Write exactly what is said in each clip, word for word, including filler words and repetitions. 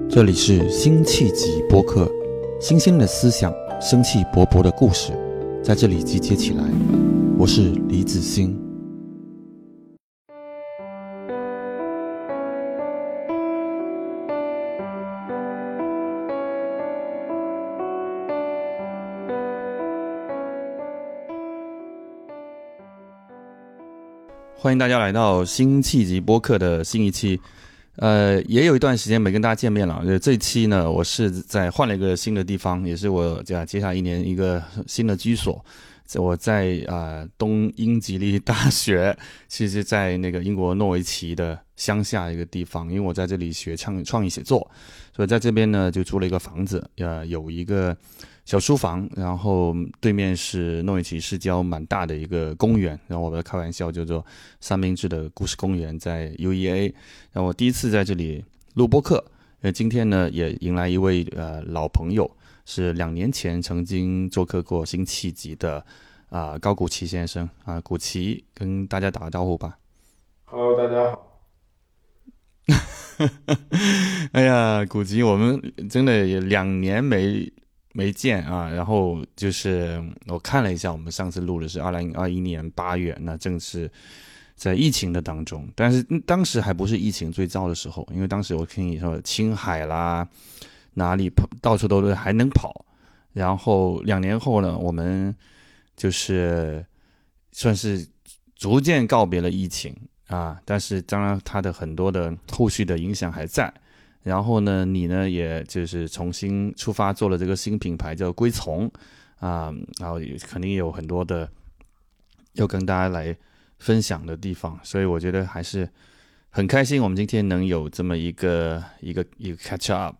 这里是辛弃疾播客，新鲜的思想，生气勃勃的故事，在这里集结起来。我是李子欣。欢迎大家来到辛弃疾播客的新一期。呃，也有一段时间没跟大家见面了。这一期呢，我是在换了一个新的地方，也是我接下来一年一个新的居所。我在啊、呃、东英吉利大学，其实在那个英国诺维奇的乡下一个地方，因为我在这里学创创意写作，所以在这边呢就租了一个房子，呃，有一个小书房，然后对面是诺维奇市郊蛮大的一个公园，然后我们开玩笑叫做三明治的故事公园，在 U E A。然后我第一次在这里录播客，呃，今天呢也迎来一位呃老朋友，是两年前曾经做客过辛弃疾的啊、呃、高古奇先生啊、呃，古奇跟大家打个招呼吧。 Hello，大家好。 哎呀，古奇，我们真的也两年没。没见啊，然后就是我看了一下，我们上次录的是二零二一年八月，那正是在疫情的当中，但是当时还不是疫情最糟的时候，因为当时我听你说青海啦，哪里跑到处都还能跑，然后两年后呢，我们就是算是逐渐告别了疫情啊，但是当然它的很多的后续的影响还在。然后呢，你呢，也就是重新出发做了这个新品牌叫归从啊、嗯，然后肯定有很多的要跟大家来分享的地方，所以我觉得还是很开心，我们今天能有这么一个一个一个 catch up。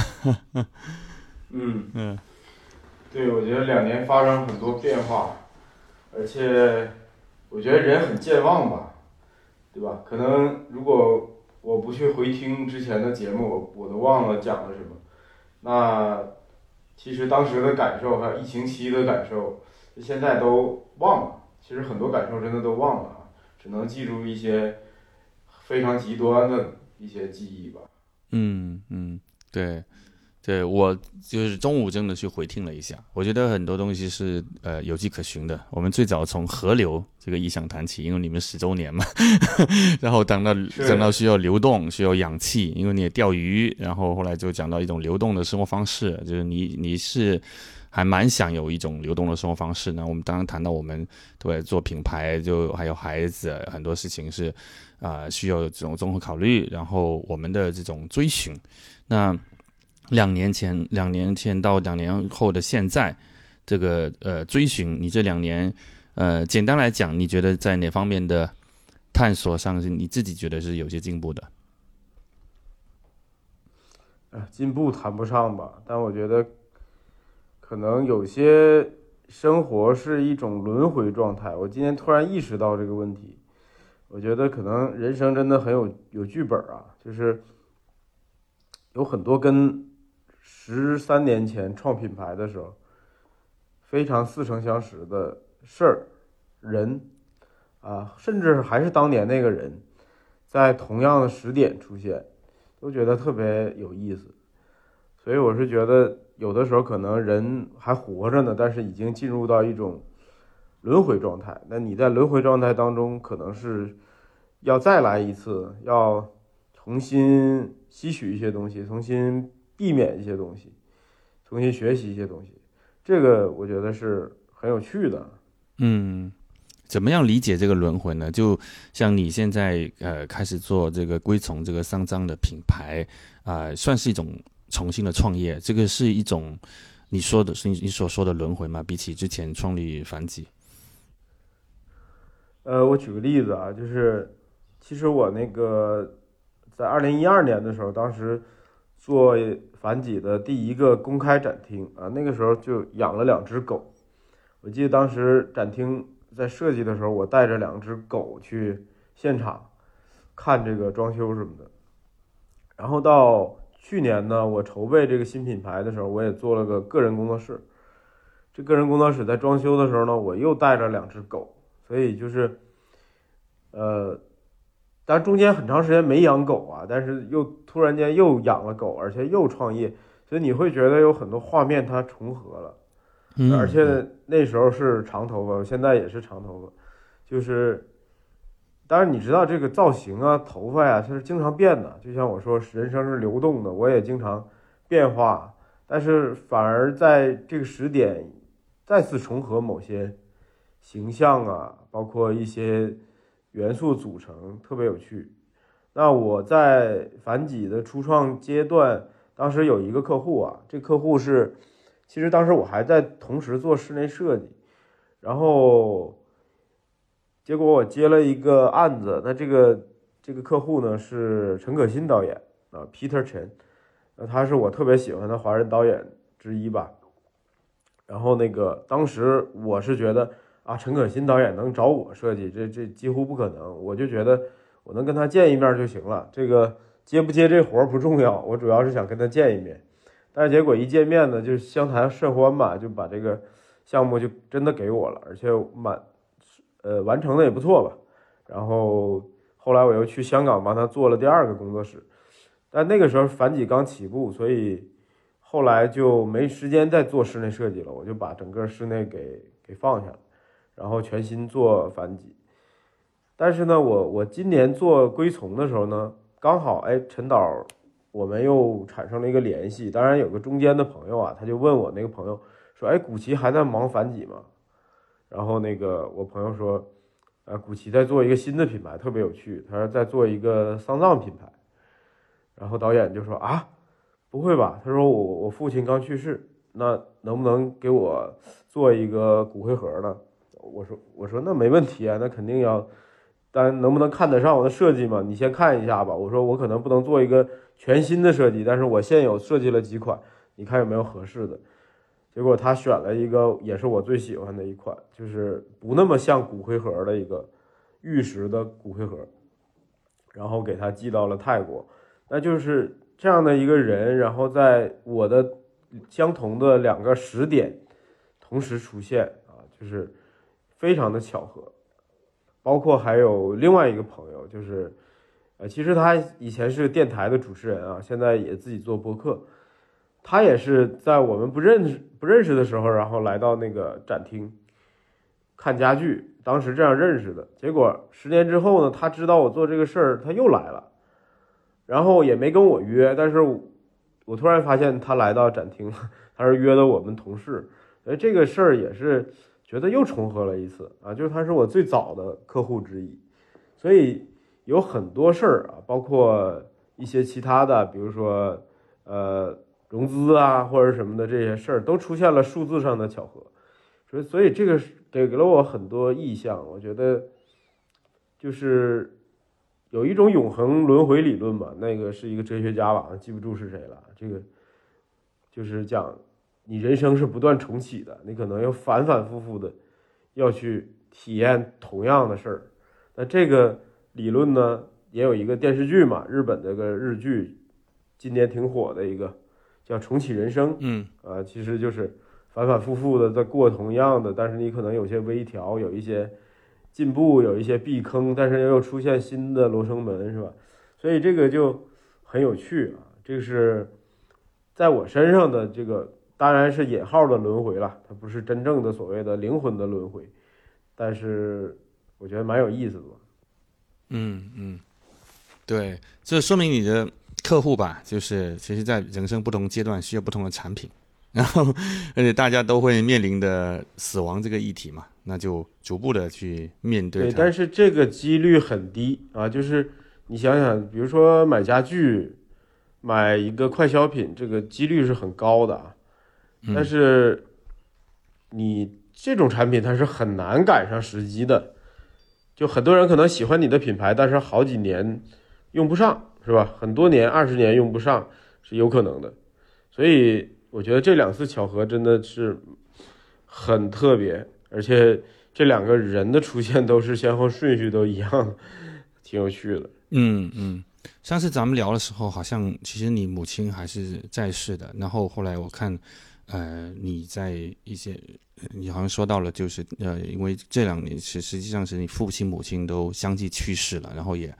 嗯嗯，对，我觉得两年发生很多变化，而且我觉得人很健忘吧，对吧？可能如果我不去回听之前的节目，我我都忘了讲了什么。那其实当时的感受，还有疫情期的感受，现在都忘了。其实很多感受真的都忘了啊，只能记住一些非常极端的一些记忆吧。 嗯嗯，对。对，我就是中午真的去回听了一下，我觉得很多东西是呃有迹可循的。我们最早从河流这个意象谈起，因为你们十周年嘛，然后讲到讲到需要流动，需要氧气，因为你也钓鱼，然后后来就讲到一种流动的生活方式，就是你你是还蛮想有一种流动的生活方式呢。我们当然谈到我们对做品牌，就还有孩子，很多事情是啊、呃、需要这种综合考虑，然后我们的这种追寻，那。两年前，两年前到两年后的现在，这个呃追寻，你这两年，呃，简单来讲，你觉得在哪方面的探索上是你自己觉得是有些进步的？ 呃，进步谈不上吧，但我觉得可能有些生活是一种轮回状态。我今天突然意识到这个问题，我觉得可能人生真的很有有剧本啊，就是有很多跟十三年前创品牌的时候非常似曾相识的事儿、人啊，甚至还是当年那个人，在同样的时点出现，都觉得特别有意思。所以我是觉得，有的时候可能人还活着呢，但是已经进入到一种轮回状态。那你在轮回状态当中，可能是要再来一次，要重新吸取一些东西，重新避免一些东西，重新学习一些东西，这个我觉得是很有趣的。 嗯，怎么样理解这个轮回呢？就像你现在呃开始做这个归从这个丧葬的品牌啊、呃，算是一种重新的创业，这个是一种你说的是你所说的轮回吗？比起之前创立反击， 呃，我举个例子啊，就是其实我那个在二零一二年的时候，当时做反几的第一个公开展厅啊，那个时候就养了两只狗。我记得当时展厅在设计的时候，我带着两只狗去现场看这个装修什么的。然后到去年呢，我筹备这个新品牌的时候，我也做了个个人工作室。这个人工作室在装修的时候呢，我又带着两只狗，所以就是，呃， 但中间很长时间没养狗啊，但是又突然间又养了狗，而且又创业，所以你会觉得有很多画面它重合了。 嗯， 而且那时候是长头发，现在也是长头发，就是当然你知道这个造型啊、头发呀、啊，它是经常变的。就像我说，人生是流动的，我也经常变化，但是反而在这个时点再次重合某些形象啊，包括一些元素组成，特别有趣。那我在反几的初创阶段，当时有一个客户啊，这客户是，其实当时我还在同时做室内设计，然后结果我接了一个案子，那这个这个客户呢是陈可辛导演啊 ，Peter Chen， 那他是我特别喜欢的华人导演之一吧。然后那个当时我是觉得啊，陈可辛导演能找我设计，这这几乎不可能。我就觉得我能跟他见一面就行了，这个接不接这活不重要，我主要是想跟他见一面。但是结果一见面呢，就相谈甚欢吧，就把这个项目就真的给我了，而且满呃完成的也不错吧。然后后来我又去香港帮他做了第二个工作室，但那个时候反几刚起步，所以后来就没时间再做室内设计了，我就把整个室内给给放下了，然后全心做反几。但是呢，我我今年做归从的时候呢，刚好哎，陈导我们又产生了一个联系。当然有个中间的朋友啊，他就问我那个朋友说，哎，古奇还在忙反几吗？然后那个我朋友说，呃，古奇在做一个新的品牌，特别有趣，他说在做一个丧葬品牌。然后导演就说啊，不会吧？他说我我父亲刚去世，那能不能给我做一个骨灰盒呢？我说我说那没问题啊，那肯定要，但能不能看得上我的设计嘛？你先看一下吧。我说我可能不能做一个全新的设计，但是我现有设计了几款，你看有没有合适的？结果他选了一个也是我最喜欢的一款，就是不那么像骨灰盒的一个玉石的骨灰盒，然后给他寄到了泰国。那就是这样的一个人，然后在我的相同的两个时点同时出现啊，就是非常的巧合。包括还有另外一个朋友，就是呃，其实他以前是电台的主持人啊，现在也自己做播客。他也是在我们不认识不认识的时候，然后来到那个展厅看家具，当时这样认识的。结果十年之后呢，他知道我做这个事儿，他又来了，然后也没跟我约，但是我突然发现他来到展厅，他是约的我们同事，所以这个事儿也是觉得又重合了一次啊，就是他是我最早的客户之一，所以有很多事儿啊，包括一些其他的，比如说呃。融资啊或者什么的这些事儿都出现了数字上的巧合，所以所以这个给了我很多意象。我觉得就是有一种永恒轮回理论嘛，那个是一个哲学家吧，记不住是谁了。这个就是讲你人生是不断重启的，你可能要反反复复的要去体验同样的事儿。那这个理论呢，也有一个电视剧嘛，日本这个日剧今年挺火的一个。叫重启人生， 嗯， 啊，其实就是反反复复的在过同样的，但是你可能有些微调，有一些进步，有一些避坑，但是又出现新的罗生门，是吧？所以这个就很有趣啊。这是在我身上的这个，当然是引号的轮回了，它不是真正的所谓的灵魂的轮回，但是我觉得蛮有意思的。 嗯嗯，对，这说明你的客户吧，就是其实在人生不同阶段需要不同的产品，然后而且大家都会面临的死亡这个议题嘛，那就逐步的去面对它。 对，但是这个几率很低啊，就是你想想，比如说买家具，买一个快消品，这个几率是很高的啊，但是你这种产品它是很难赶上时机的，就很多人可能喜欢你的品牌，但是好几年用不上。是吧？很多年、二十年用不上是有可能的，所以我觉得这两次巧合真的是很特别，而且这两个人的出现都是先后顺序都一样，挺有趣的。 嗯嗯，上次咱们聊的时候，好像其实你母亲还是在世的，然后后来我看，呃，你在一些，你好像说到了，就是呃，因为这两年是实际上是你父亲母亲都相继去世了，然后也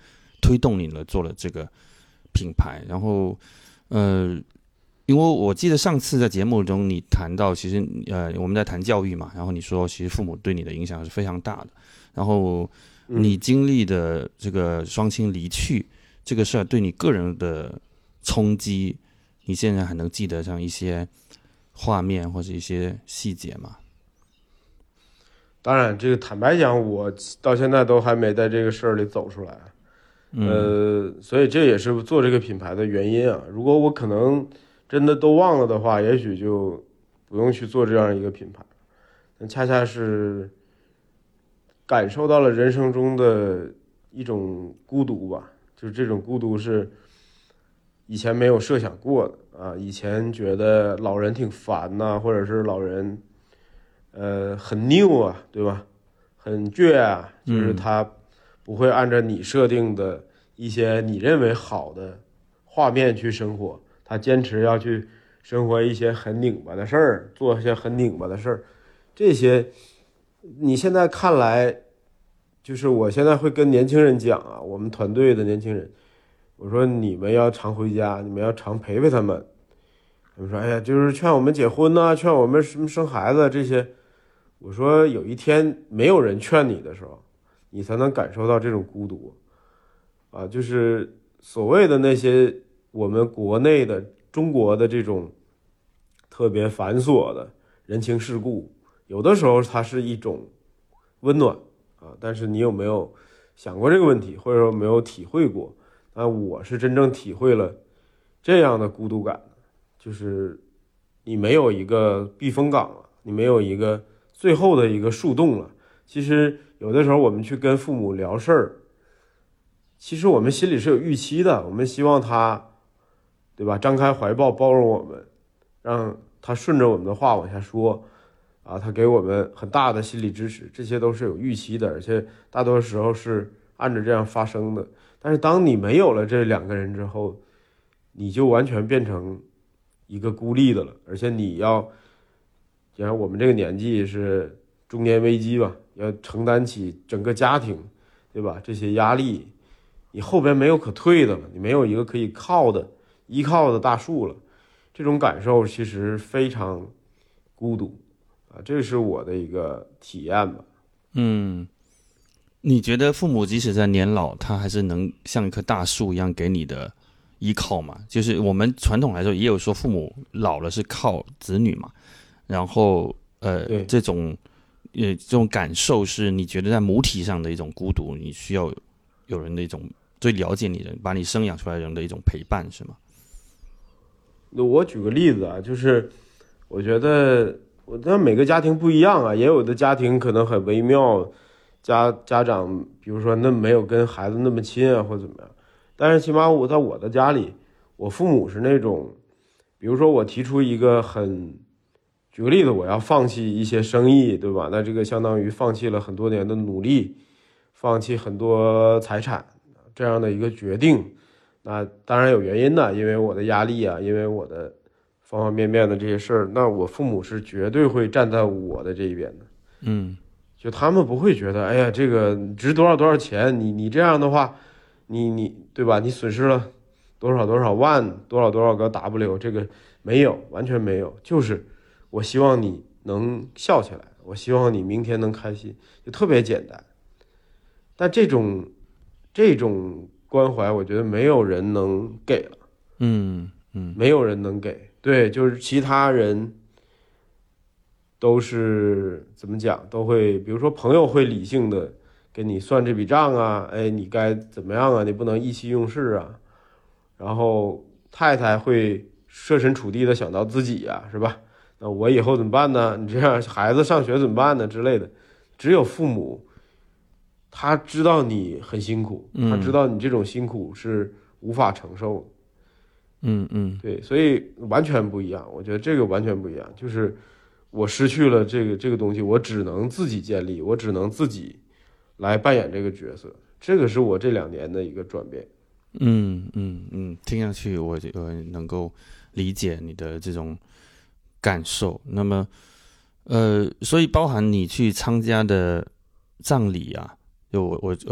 推动你了做了这个品牌？然后呃。因为我记得上次在节目中你谈到，其实呃我们在谈教育嘛，然后你说其实父母对你的影响是非常大的，然后你经历的这个双亲离去这个事儿对你个人的冲击，你现在还能记得上一些画面或者一些细节吗？ 当然，这个坦白讲，我到现在都还没在这个事儿里走出来，嗯、呃，所以这也是做这个品牌的原因啊。如果我可能真的都忘了的话，也许就不用去做这样一个品牌。但恰恰是感受到了人生中的一种孤独吧，就是这种孤独是以前没有设想过的啊。以前觉得老人挺烦呐、啊，或者是老人呃很拗啊，对吧？很倔啊，就是他不会按照你设定的一些你认为好的画面去生活。他坚持要去生活一些很拧巴的事儿，做一些很拧巴的事儿，这些你现在看来，就是我现在会跟年轻人讲啊，我们团队的年轻人，我说你们要常回家，你们要常陪陪他们。他们说，哎呀，就是劝我们结婚呐、啊，劝我们什么生孩子这些。我说有一天没有人劝你的时候，你才能感受到这种孤独啊，就是所谓的那些。我们国内的中国的这种特别繁琐的人情世故，有的时候它是一种温暖啊，但是你有没有想过这个问题，或者说没有体会过？那我是真正体会了这样的孤独感，就是你没有一个避风港了，你没有一个最后的一个树洞了。其实有的时候我们去跟父母聊事儿，其实我们心里是有预期的，我们希望他。对吧？张开怀抱包容我们，让他顺着我们的话往下说，啊，他给我们很大的心理支持，这些都是有预期的，而且大多时候是按着这样发生的。但是当你没有了这两个人之后，你就完全变成一个孤立的了，而且你要，既然我们这个年纪是中年危机吧，要承担起整个家庭，对吧？这些压力，你后边没有可退的了，你没有一个可以靠的。依靠的大树了，这种感受其实非常孤独啊，这是我的一个体验吧。 嗯，你觉得父母即使在年老，他还是能像一棵大树一样给你的依靠吗？就是我们传统来说也有说父母老了是靠子女嘛，然后呃，这种呃这种感受是你觉得在母体上的一种孤独，你需要有人的一种最了解你的人，把你生养出来的人的一种陪伴，是吗？ 我举个例子啊，就是我觉得我但每个家庭不一样啊，也有的家庭可能很微妙，家家长比如说那没有跟孩子那么亲啊，或怎么样。但是起码我在我的家里，我父母是那种，比如说我提出一个很，举个例子，我要放弃一些生意，对吧？那这个相当于放弃了很多年的努力，放弃很多财产这样的一个决定。那当然有原因的，因为我的压力啊，因为我的方方面面的这些事儿，那我父母是绝对会站在我的这一边的。 嗯， 就他们不会觉得，哎呀，这个值多少多少钱，你你这样的话，你你对吧？你损失了多少多少万，多少多少个 W， 这个没有，完全没有，就是我希望你能笑起来，我希望你明天能开心，就特别简单。但这种这种。关怀我觉得没有人能给了， 嗯嗯， 没有人能给，对，就是其他人都是怎么讲，都会，比如说朋友会理性的给你算这笔账啊，哎，你该怎么样啊，你不能意气用事啊，然后太太会设身处地的想到自己啊，是吧？那我以后怎么办呢？你这样孩子上学怎么办呢？之类的，只有父母。他知道你很辛苦，他知道你这种辛苦是无法承受的。 嗯嗯， 对，所以完全不一样。我觉得这个完全不一样，就是我失去了这个这个东西，我只能自己建立，我只能自己来扮演这个角色。这个是我这两年的一个转变。 嗯嗯嗯，听上去我我能够理解你的这种感受。那么，呃，所以包含你去参加的葬礼啊。就我我呃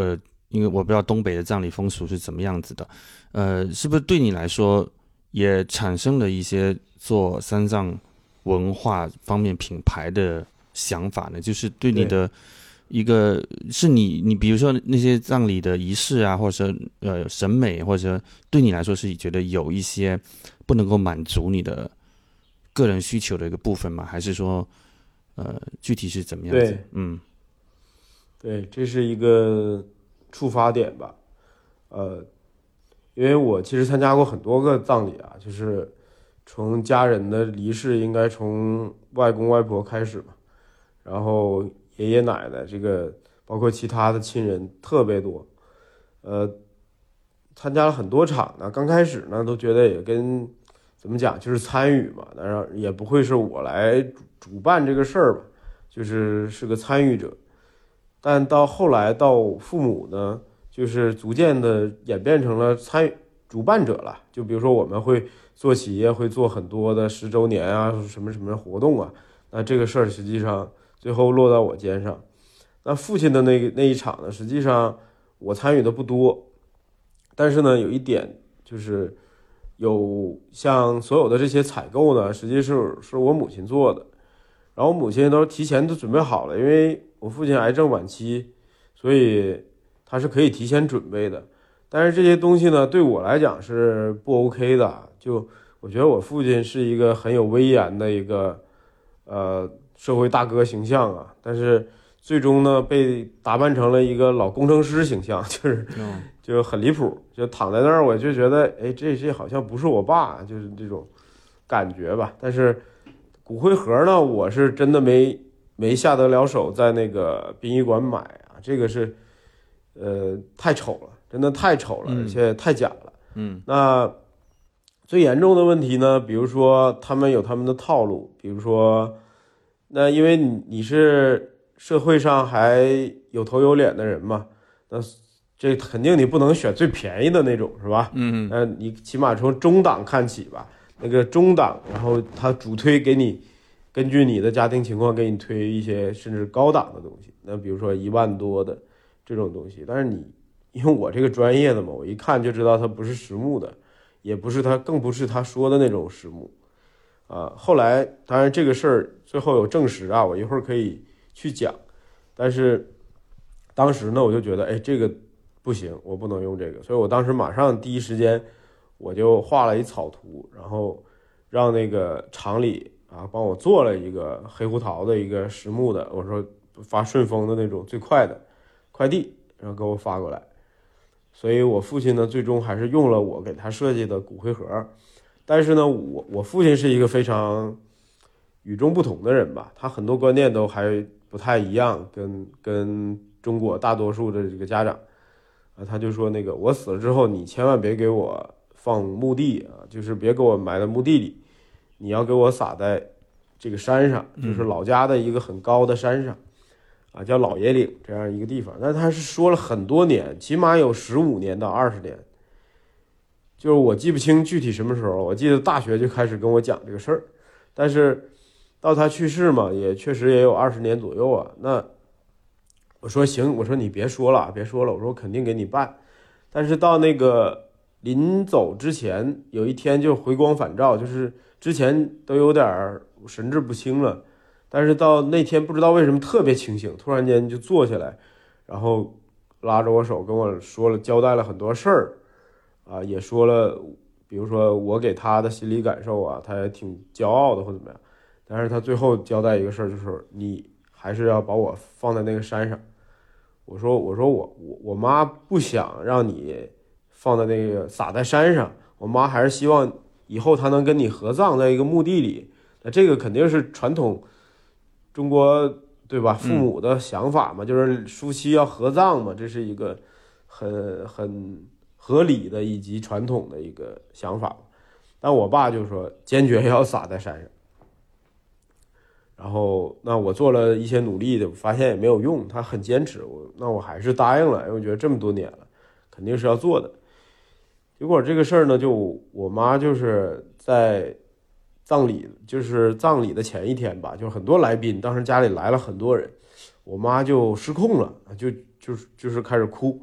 因为我不知道东北的葬礼风俗是怎么样子的，呃，是不是对你来说也产生了一些做丧葬文化方面品牌的想法呢？就是对你的一个，是你你比如说那些葬礼的仪式啊，或者呃审美，或者对你来说是觉得有一些不能够满足你的个人需求的一个部分吗？还是说呃具体是怎么样子？ 对， 嗯， 对，这是一个触发点吧。呃，因为我其实参加过很多个葬礼啊，就是从家人的离世，应该从外公外婆开始嘛，然后爷爷奶奶这个，包括其他的亲人特别多，呃，参加了很多场呢。刚开始呢，都觉得也跟怎么讲，就是参与嘛，当然也不会是我来主主办这个事儿吧，就是是个参与者。但到后来到父母呢，就是逐渐的演变成了参与主办者了。就比如说我们会做企业会做很多的十周年啊，什么什么活动啊，那这个事儿实际上最后落到我肩上。那父亲的那个那一场呢，实际上我参与的不多，但是呢，有一点就是有像所有的这些采购呢，实际是是我母亲做的，然后我母亲都提前都准备好了，因为我父亲癌症晚期，所以他是可以提前准备的。但是这些东西呢，对我来讲是不 OK 的。就我觉得我父亲是一个很有威严的一个呃社会大哥形象啊，但是最终呢被打扮成了一个老工程师形象，就是就很离谱，就躺在那儿，我就觉得哎，这这好像不是我爸，就是这种感觉吧。但是骨灰盒呢，我是真的没没下得了手，在那个殡仪馆买啊，这个是呃太丑了，真的太丑了，而且太假了。 嗯， 那最严重的问题呢，比如说他们有他们的套路，比如说那因为你你是社会上还有头有脸的人嘛，那这肯定你不能选最便宜的那种，是吧？ 嗯， 那你起码从中档看起吧，那个中档，然后他主推给你根据你的家庭情况给你推一些甚至高档的东西，那比如说一万多的这种东西，但是你因为我这个专业的嘛，我一看就知道它不是实木的，也不是他，更不是他说的那种实木啊。后来当然这个事儿最后有证实啊，我一会儿可以去讲，但是当时呢我就觉得哎这个不行，我不能用这个，所以我当时马上第一时间我就画了一草图，然后让那个厂里啊帮我做了一个黑胡桃的一个实木的，我说发顺丰的那种最快的快递，然后给我发过来。所以我父亲呢最终还是用了我给他设计的骨灰盒。但是呢我我父亲是一个非常与众不同的人吧，他很多观念都还不太一样，跟跟中国大多数的这个家长啊，他就说那个我死了之后你千万别给我放墓地啊，就是别给我埋在墓地里，你要给我撒在这个山上，就是老家的一个很高的山上啊，叫老爷岭这样一个地方。但他是说了很多年，起码有十五年到二十年，就是我记不清具体什么时候，我记得大学就开始跟我讲这个事儿，但是到他去世嘛，也确实也有二十年左右啊。那我说行，我说你别说了，别说了，我说我肯定给你办。但是到那个临走之前，有一天就回光返照，就是之前都有点神志不清了，但是到那天不知道为什么特别清醒，突然间就坐下来，然后拉着我手跟我说了，交代了很多事儿啊，也说了，比如说我给他的心理感受啊，他也挺骄傲的或怎么样。但是他最后交代一个事儿，就是你还是要把我放在那个山上。我说我说我我我妈不想让你放在那个撒在山上，我妈还是希望以后她能跟你合葬在一个墓地里。那这个肯定是传统中国对吧？父母的想法嘛，就是夫妻要合葬嘛，这是一个很很合理的以及传统的一个想法。但我爸就说坚决要撒在山上。然后那我做了一些努力的，发现也没有用，他很坚持，我那我还是答应了，因为我觉得这么多年了，肯定是要做的。结果这个事儿呢，就我妈就是在葬礼，就是葬礼的前一天吧，就很多来宾，当时家里来了很多人，我妈就失控了，就就是就是开始哭，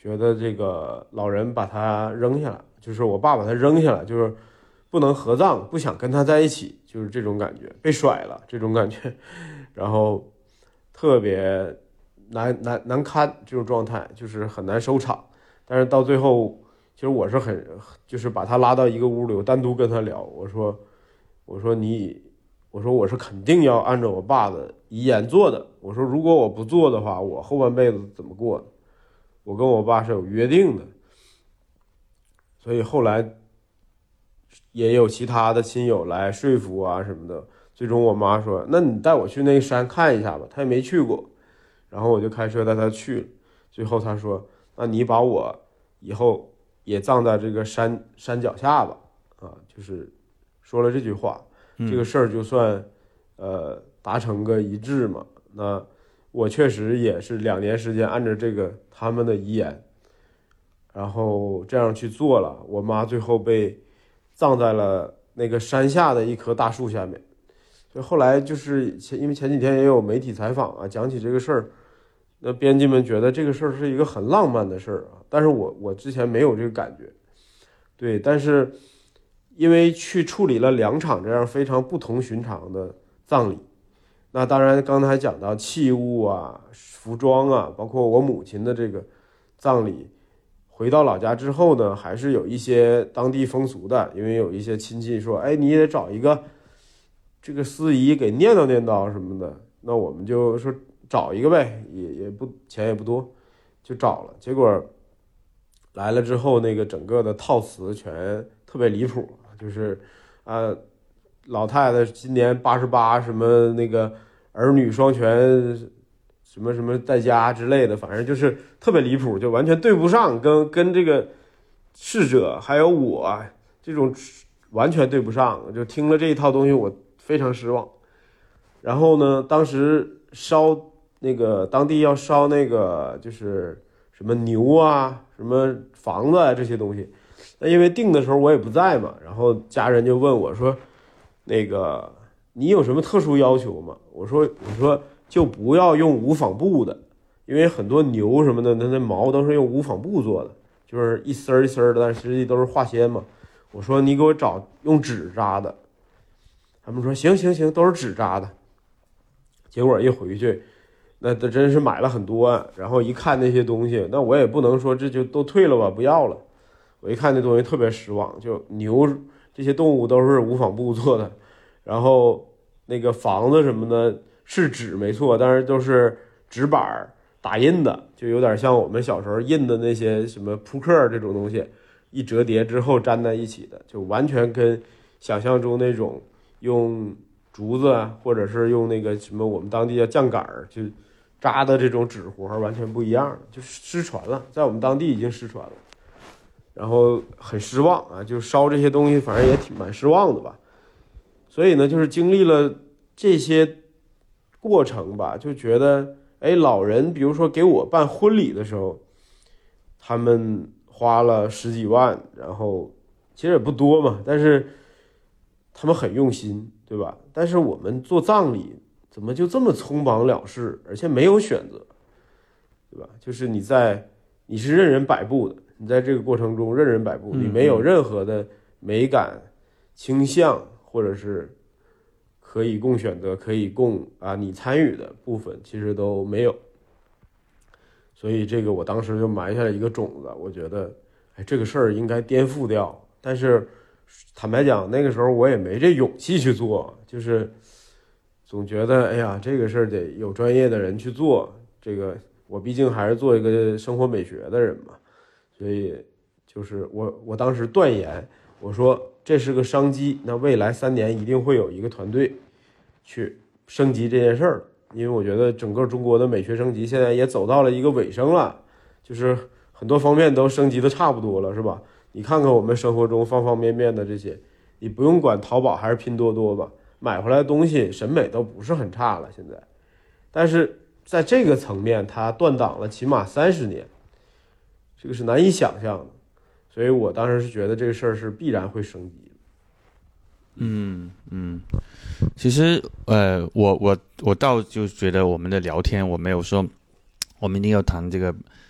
觉得这个老人把他扔下来，就是我爸把他扔下来，就是不能合葬，不想跟他在一起，就是这种感觉，被甩了这种感觉，然后特别难难难堪这种状态，就是很难收场。但是到最后，其实我是很就是把他拉到一个屋里，我单独跟他聊，我说我说你我说我是肯定要按照我爸的遗言做的，我说如果我不做的话，我后半辈子怎么过呢？我跟我爸是有约定的。所以后来也有其他的亲友来说服啊什么的，最终我妈说那你带我去那个山看一下吧，她也没去过，然后我就开车带她去了。最后她说那你把我以后也葬在这个山山脚下吧，啊，就是说了这句话，这个事儿就算呃达成个一致嘛。那我确实也是两年时间按照这个他们的遗言，然后这样去做了。我妈最后被葬在了那个山下的一棵大树下面。所以后来就是前因为前几天也有媒体采访啊，讲起这个事儿，那编辑们觉得这个事儿是一个很浪漫的事儿啊，但是我我之前没有这个感觉。对，但是因为去处理了两场这样非常不同寻常的葬礼，那当然刚才讲到器物啊、服装啊，包括我母亲的这个葬礼，回到老家之后呢，还是有一些当地风俗的，因为有一些亲戚说，哎，你也得找一个这个司仪给念叨念叨什么的，那我们就说找一个呗，也也不钱也不多，就找了。结果来了之后，那个整个的套词全特别离谱，就是啊，老太太今年八十八，什么那个儿女双全，什么什么在家之类的，反正就是特别离谱，就完全对不上，跟跟这个逝者还有我这种完全对不上。就听了这一套东西，我非常失望。然后呢，当时烧那个当地要烧那个就是什么牛啊、什么房子啊这些东西，那因为定的时候我也不在嘛，然后家人就问我说，那个你有什么特殊要求吗？我说我说就不要用无纺布的，因为很多牛什么的，它那毛都是用无纺布做的，就是一丝一丝的，但实际都是化纤嘛。我说你给我找用纸扎的，他们说行行行，都是纸扎的。结果一回去，那他真是买了很多，然后一看那些东西，那我也不能说这就都退了吧，不要了。我一看那东西特别失望，就牛这些动物都是无纺布做的，然后那个房子什么的是纸没错，但是都是纸板打印的，就有点像我们小时候印的那些什么扑克这种东西，一折叠之后粘在一起的，就完全跟想象中那种用竹子啊，或者是用那个什么我们当地叫酱杆儿就扎的这种纸活完全不一样，就失传了，在我们当地已经失传了。然后很失望啊，就烧这些东西，反正也挺蛮失望的吧。所以呢，就是经历了这些过程吧，就觉得，哎，老人比如说给我办婚礼的时候，他们花了十几万，然后其实也不多嘛，但是他们很用心，对吧？但是我们做葬礼怎么就这么匆忙了事，而且没有选择，对吧？就是你在你是任人摆布的，你在这个过程中任人摆布，你没有任何的美感倾向，或者是可以供选择可以供啊你参与的部分其实都没有。所以这个我当时就埋下了一个种子，我觉得哎这个事儿应该颠覆掉。但是坦白讲那个时候我也没这勇气去做，就是总觉得哎呀这个事儿得有专业的人去做，这个我毕竟还是做一个生活美学的人嘛。所以就是我我当时断言，我说这是个商机，那未来三年一定会有一个团队去升级这件事儿。因为我觉得整个中国的美学升级现在也走到了一个尾声了，就是很多方面都升级的差不多了，是吧？你看看我们生活中方方面面的这些，你不用管淘宝还是拼多多吧，买回来的东西审美都不是很差了现在。但是在这个层面它断档了起码三十年，这个是难以想象的。所以我当时是觉得这个事儿是必然会升级的。 嗯嗯，其实呃，我我我倒就觉得我们的聊天，我没有说我们一定要谈这个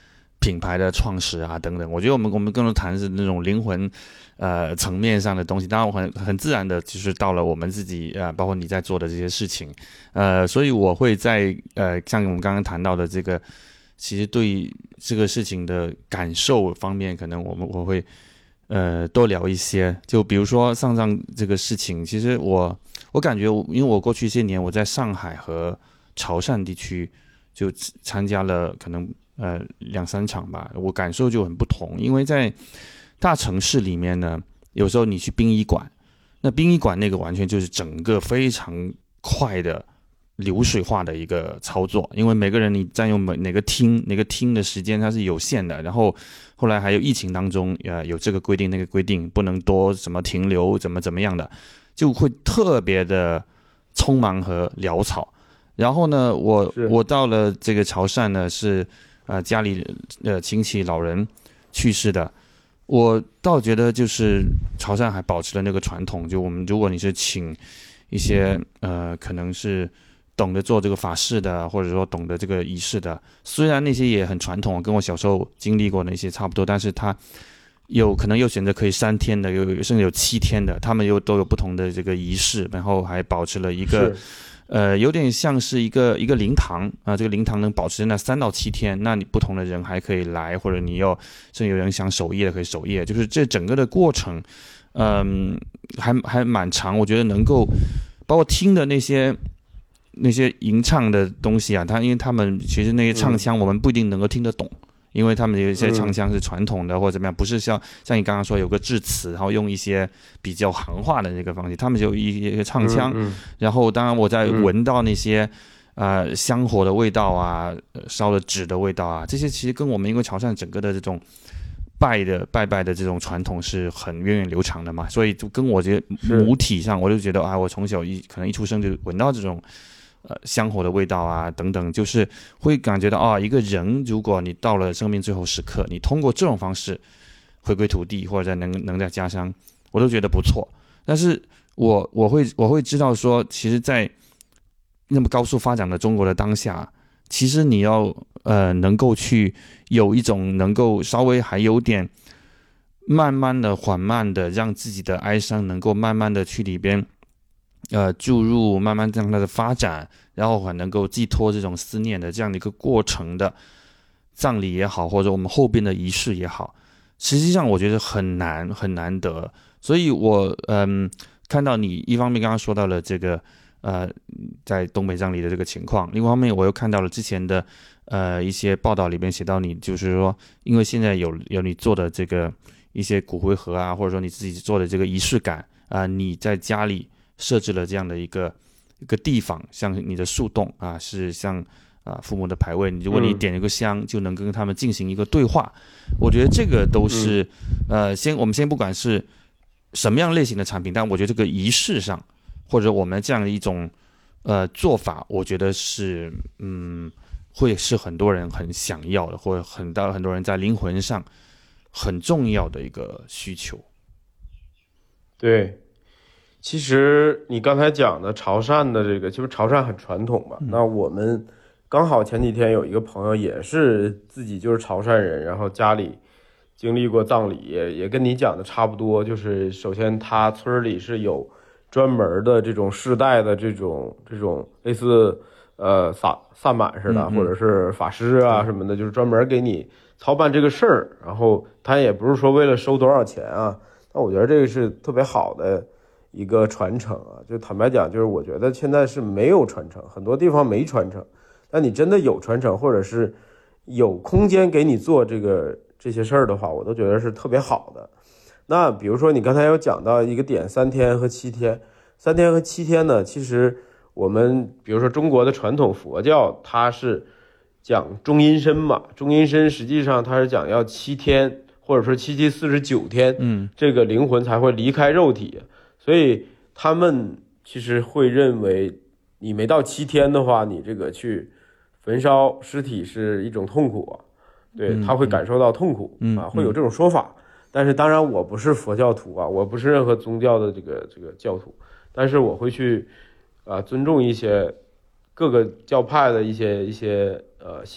品牌的创始啊等等。我觉得我们我们更多谈的是那种灵魂呃层面上的东西。当然我很很自然的就是到了我们自己呃包括你在做的这些事情，呃所以我会在呃像我们刚刚谈到的这个，其实对这个事情的感受方面，可能我们我会呃多聊一些。就比如说上上这个事情，其实我我感觉因为我过去一些年我在上海和潮汕地区就参加了可能呃两三场吧，我感受就很不同。因为在大城市里面呢，有时候你去殡仪馆，那殡仪馆那个完全就是整个非常快的流水化的一个操作，因为每个人你占用哪个厅哪个厅的时间它是有限的，然后后来还有疫情当中呃有这个规定那个规定，不能多什么停留怎么怎么样的，就会特别的匆忙和潦草。然后呢，我我到了这个潮汕呢，是呃家里呃亲戚老人去世的，我倒觉得就是潮汕还保持了那个传统，就我们如果你是请一些呃可能是懂得做这个法事的，或者说懂得这个仪式的，虽然那些也很传统，跟我小时候经历过那些差不多，但是他有可能又选择可以三天的，有甚至有七天的，他们又都有不同的这个仪式，然后还保持了一个。呃，有点像是一个一个灵堂啊，这个灵堂能保持那三到七天，那你不同的人还可以来，或者你要甚至有人想守夜的可以守夜，就是这整个的过程，嗯，还还蛮长。我觉得能够包括听的那些那些吟唱的东西啊，他因为他们其实那些唱腔我们不一定能够听得懂。嗯，因为他们有一些唱腔是传统的或者怎么样，不是像像你刚刚说有个致辞，然后用一些比较行话的那个方式，他们就有一些唱腔。嗯嗯、然后当然我在闻到那些、嗯、呃香火的味道啊，烧的纸的味道啊，这些其实跟我们因为潮汕整个的这种拜的拜拜的这种传统是很源远流长的嘛，所以就跟我这母体上，我就觉得啊，我从小一可能一出生就闻到这种。呃，香火的味道啊，等等，就是会感觉到啊，一个人如果你到了生命最后时刻，你通过这种方式回归土地，或者能能在家乡，我都觉得不错。但是我我会我会知道说，其实，在那么高速发展的中国的当下，其实你要呃能够去有一种能够稍微还有点慢慢的、缓慢的，让自己的哀伤能够慢慢的去里边。呃，注入慢慢让它的发展，然后很能够寄托这种思念的这样的一个过程的葬礼也好，或者我们后边的仪式也好，实际上我觉得很难很难得。所以我嗯看到你一方面刚刚说到了这个呃在东北葬礼的这个情况，另外一方面我又看到了之前的呃一些报道里边写到你就是说，因为现在有有你做的这个一些骨灰盒啊，或者说你自己做的这个仪式感啊、呃，你在家里。设置了这样的一个一个地方，像你的树洞啊，是像啊父母的牌位，如果你点一个香，嗯、就能跟他们进行一个对话。我觉得这个都是、嗯、呃，先我们先不管是什么样类型的产品，但我觉得这个仪式上，或者我们这样的一种呃做法，我觉得是嗯，会是很多人很想要的，或者很大很多人在灵魂上很重要的一个需求。 对。其实你刚才讲的潮汕的这个，其实潮汕很传统嘛。嗯、那我们刚好前几天有一个朋友也是自己就是潮汕人，然后家里经历过葬礼，也也跟你讲的差不多。就是首先他村里是有专门的这种世代的这种这种类似呃萨萨满似的，嗯嗯或者是法师啊什么的，就是专门给你操办这个事儿。然后他也不是说为了收多少钱啊，那我觉得这个是特别好的。一个传承啊，就坦白讲，就是我觉得现在是没有传承，很多地方没传承。但你真的有传承，或者是有空间给你做这个这些事儿的话，我都觉得是特别好的。那比如说你刚才有讲到一个点，三天和七天，三天和七天呢，其实我们比如说中国的传统佛教，它是讲中阴身嘛，中阴身实际上它是讲要七天，或者说七七四十九天，嗯，这个灵魂才会离开肉体。所以他们其实会认为你没到七天的话，你这个去焚烧尸体是一种痛苦啊，对，他会感受到痛苦、嗯、啊，会有这种说法。但是当然我不是佛教徒啊，我不是任何宗教的这个这个教徒，但是我会去啊尊重一些各个教派的一些一些呃信仰。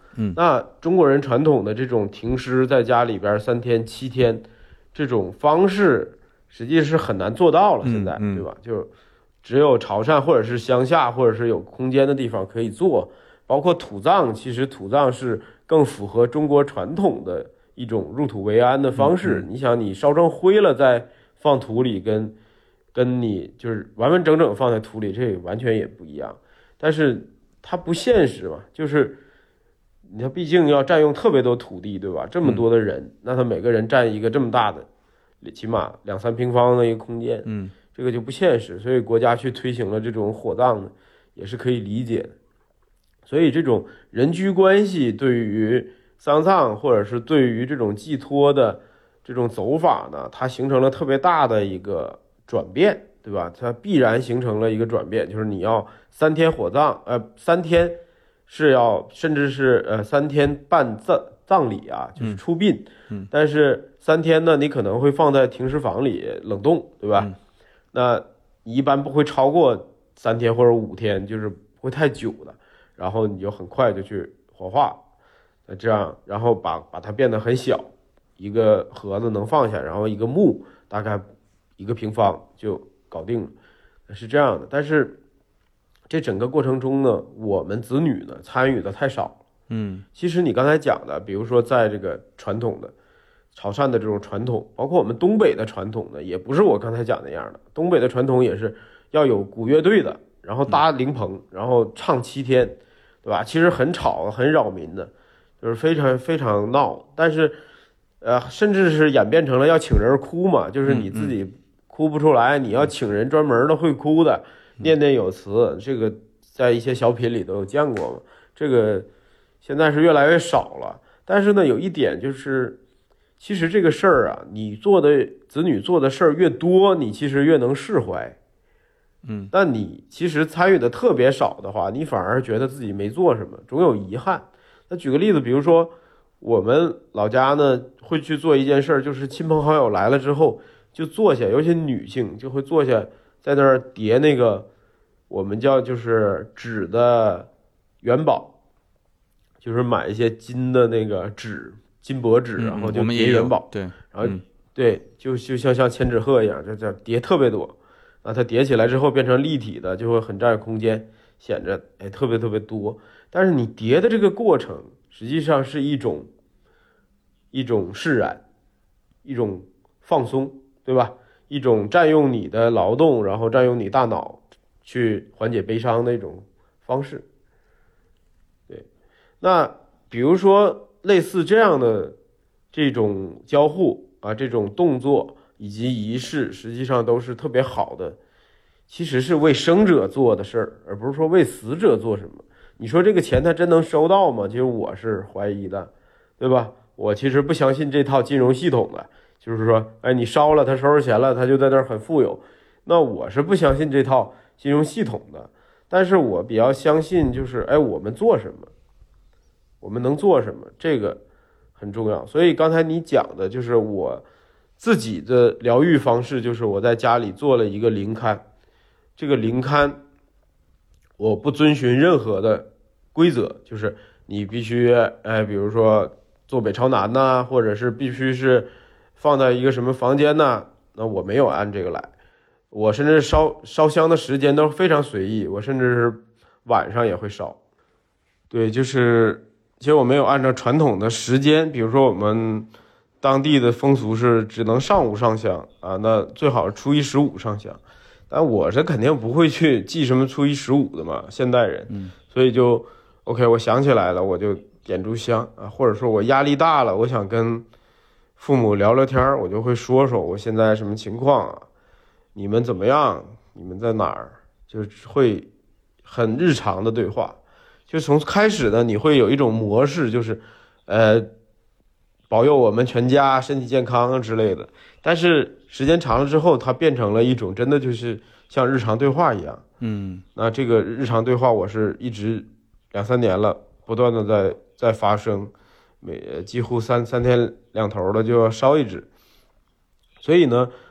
嗯， 那中国人传统的这种停尸在家里边三天七天这种方式，实际是很难做到了，现在、 嗯嗯、 对吧？就只有潮汕或者是乡下或者是有空间的地方可以做，包括土葬，其实土葬是更符合中国传统的一种入土为安的方式。 嗯嗯、 你想，你烧成灰了再放土里跟，跟跟你就是完完整整放在土里，这个完全也不一样。但是它不现实嘛，就是你看，毕竟要占用特别多土地，对吧？这么多的人，嗯、那他每个人占一个这么大的，起码两三平方的一个空间， 嗯， 这个就不现实。所以国家去推行了这种火葬呢，也是可以理解的。所以这种人居关系对于丧葬或者是对于这种寄托的这种走法呢，它形成了特别大的一个转变，对吧？它必然形成了一个转变，就是你要三天火葬，呃，三天是要，甚至是呃三天办葬葬礼啊，就是出殡， 嗯， 但是三天呢，你可能会放在停尸房里冷冻，对吧？ 嗯、 那你一般不会超过三天或者五天，就是不会太久的。然后你就很快就去火化，那这样，然后把把它变得很小，一个盒子能放下，然后一个墓大概一个平方就搞定了，是这样的。但是这整个过程中呢，我们子女呢参与的太少了。 嗯， 其实你刚才讲的，比如说在这个传统的潮汕的这种传统，包括我们东北的传统呢，也不是我刚才讲那样的。东北的传统也是要有鼓乐队的，然后搭灵棚，然后唱七天。对吧？其实很吵很扰民的，就是非常非常闹，但是呃甚至是演变成了要请人哭嘛，就是你自己哭不出来，你要请人专门的会哭的，念念有词，这个在一些小品里都有见过嘛。这个现在是越来越少了，但是呢有一点就是，其实这个事儿啊，你做的子女做的事儿越多，你其实越能释怀。 嗯， 但你其实参与的特别少的话，你反而觉得自己没做什么，总有遗憾。那举个例子，比如说我们老家呢会去做一件事，就是亲朋好友来了之后就坐下，尤其女性就会坐下在那儿叠那个我们叫就是纸的元宝，就是买一些金的那个纸，金箔纸，然后就叠元宝， 对， 然后对，就就像像千纸鹤一样，这这叠特别多。那它叠起来之后变成立体的，就会很占空间，显着哎特别特别多。但是你叠的这个过程，实际上是一种一种释然，一种放松，对吧？一种占用你的劳动，然后占用你大脑去缓解悲伤的一种方式。对，那比如说类似这样的这种交互啊，这种动作。以及仪式实际上都是特别好的，其实是为生者做的事儿，而不是说为死者做什么。你说这个钱他真能收到吗？其实我是怀疑的，对吧？我其实不相信这套金融系统的，就是说，哎，你烧了他收着钱了，他就在那儿很富有。那我是不相信这套金融系统的，但是我比较相信，就是哎，我们做什么，我们能做什么，这个很重要。所以刚才你讲的就是我自己的疗愈方式，就是我在家里做了一个灵龛，这个灵龛我不遵循任何的规则，就是你必须哎，比如说坐北朝南呐，或者是必须是放在一个什么房间呐，那我没有按这个来。我甚至烧烧香的时间都非常随意，我甚至是晚上也会烧。对，就是其实我没有按照传统的时间，比如说我们当地的风俗是只能上午上香啊，那最好是初一十五上香，但我是肯定不会去记什么初一十五的嘛，现代人， 嗯， 所以就 OK， 我想起来了，我就点炷香啊，或者说我压力大了，我想跟父母聊聊天，我就会说说我现在什么情况啊，你们怎么样，你们在哪儿，就会很日常的对话。就从开始呢，你会有一种模式，就是呃保佑我们全家身体健康之类的，但是时间长了之后，它变成了一种真的就是像日常对话一样。 嗯， 那这个日常对话我是一直两三年了，不断的在在发生，每几乎三三天两头的就要烧一支。所以呢，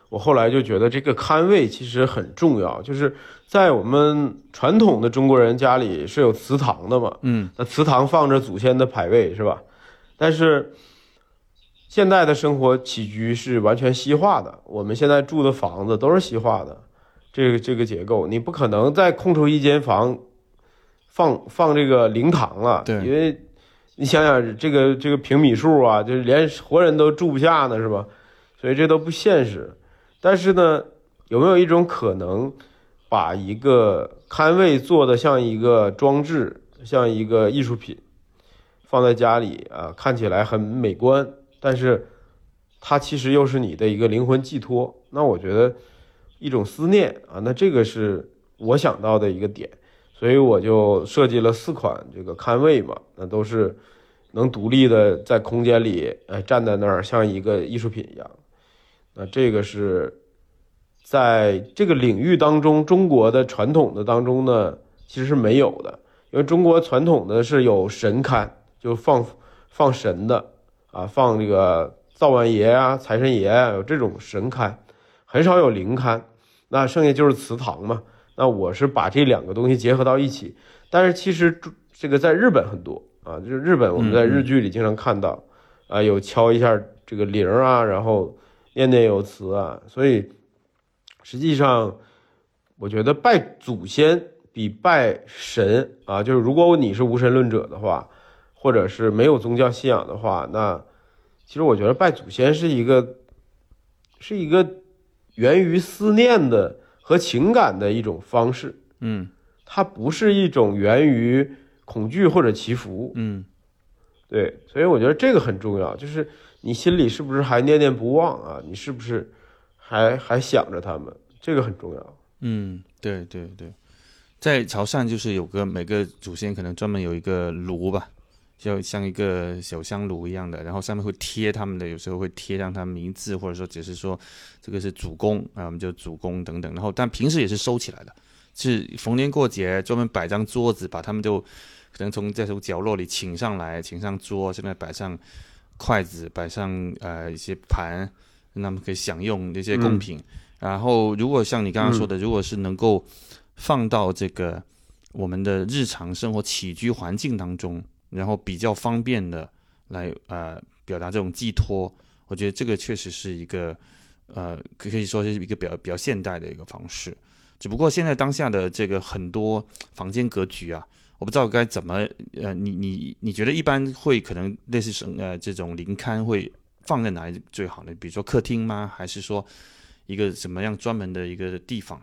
我后来就觉得这个龛位其实很重要，就是在我们传统的中国人家里是有祠堂的嘛， 嗯， 那祠堂放着祖先的牌位是吧？但是现代的生活起居是完全西化的，我们现在住的房子都是西化的，这个这个结构，你不可能再空出一间房放放这个灵堂了， 对， 因为你想想这个这个平米数啊，就是连活人都住不下呢，是吧？所以这都不现实。但是呢，有没有一种可能，把一个龛位做的像一个装置，像一个艺术品，放在家里啊，看起来很美观，但是它其实又是你的一个灵魂寄托。那我觉得一种思念啊，那这个是我想到的一个点，所以我就设计了四款这个龛位嘛，那都是能独立的在空间里，哎，站在那儿像一个艺术品一样。那这个是在这个领域当中，中国的传统的当中呢，其实是没有的，因为中国传统的是有神龛，就放放神的啊，放这个灶王爷啊、财神爷啊，有这种神龛，很少有灵龛。那剩下就是祠堂嘛。那我是把这两个东西结合到一起，但是其实这个在日本很多啊，就是日本我们在日剧里经常看到啊，有敲一下这个铃啊，然后念念有词啊，所以实际上我觉得拜祖先比拜神啊，就是如果你是无神论者的话，或者是没有宗教信仰的话，那其实我觉得拜祖先是一个是一个源于思念的和情感的一种方式， 嗯， 它不是一种源于恐惧或者祈福， 嗯， 对，所以我觉得这个很重要，就是你心里是不是还念念不忘啊？你是不是还还想着他们？这个很重要。 嗯，对对对，在潮汕就是有个每个祖先可能专门有一个炉吧，就像一个小香炉一样的，然后上面会贴他们的，有时候会贴上他们名字，或者说只是说这个是祖公啊，我们就祖公等等。然后但平时也是收起来的，是逢年过节专门摆张桌子，把他们就可能从这种角落里请上来，请上桌，现在摆上筷子，摆上呃一些盘，让他们可以享用这些贡品。嗯，然后如果像你刚刚说的，如果是能够放到这个我们的日常生活起居环境当中，然后比较方便的来呃表达这种寄托，我觉得这个确实是一个呃可以说是一个比较比较现代的一个方式。只不过现在当下的这个很多房间格局啊，我不知道该怎么呃你你你觉得一般会可能类似呃这种灵龛会放在哪里最好呢？比如说客厅吗？还是说一个什么样专门的一个地方？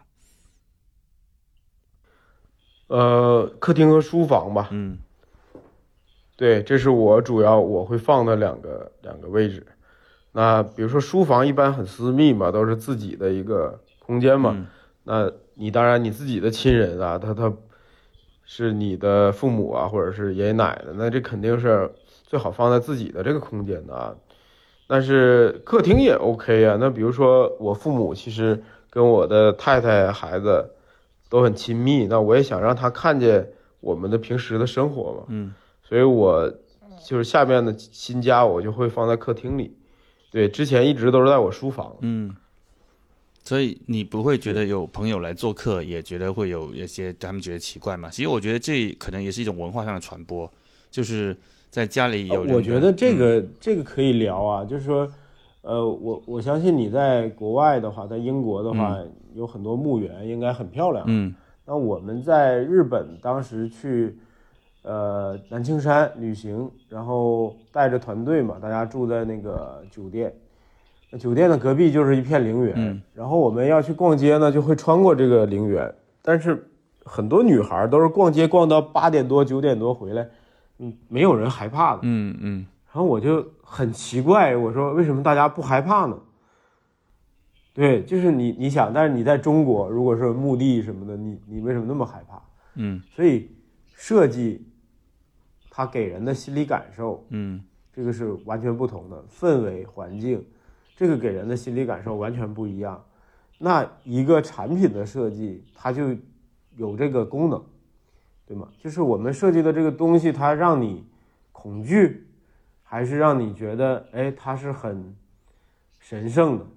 呃，客厅和书房吧。 嗯， 对，这是我主要我会放的两个两个位置。那比如说书房一般很私密嘛，都是自己的一个空间嘛。嗯，那你当然你自己的亲人啊，他他是你的父母啊，或者是爷爷奶奶，那这肯定是最好放在自己的这个空间的啊。但是客厅也 OK 啊。那比如说我父母其实跟我的太太孩子都很亲密，那我也想让他看见我们的平时的生活嘛。 嗯， 所以我就是下面的新家我就会放在客厅里。对，之前一直都是在我书房。 嗯，所以你不会觉得有朋友来做客也觉得会有一些他们觉得奇怪嘛？其实我觉得这可能也是一种文化上的传播，就是在家里有人、 呃、我觉得这个、嗯、这个可以聊啊，就是说呃，我我相信你在国外的话，在英国的话、嗯、有很多墓园应该很漂亮。 嗯， 那我们在日本当时去呃南青山旅行，然后带着团队嘛，大家住在那个酒店，那酒店的隔壁就是一片陵园、嗯、然后我们要去逛街呢，就会穿过这个陵园，但是很多女孩都是逛街逛到八点多九点多回来，嗯，没有人害怕的。 嗯嗯， 然后我就很奇怪，我说为什么大家不害怕呢？对，就是你你想，但是你在中国，如果是墓地什么的，你你为什么那么害怕？ 嗯， 所以设计它给人的心理感受， 嗯， 这个是完全不同的氛围环境，这个给人的心理感受完全不一样。那一个产品的设计，它就有这个功能，对吗？就是我们设计的这个东西，它让你恐惧，还是让你觉得，哎，它是很神圣的？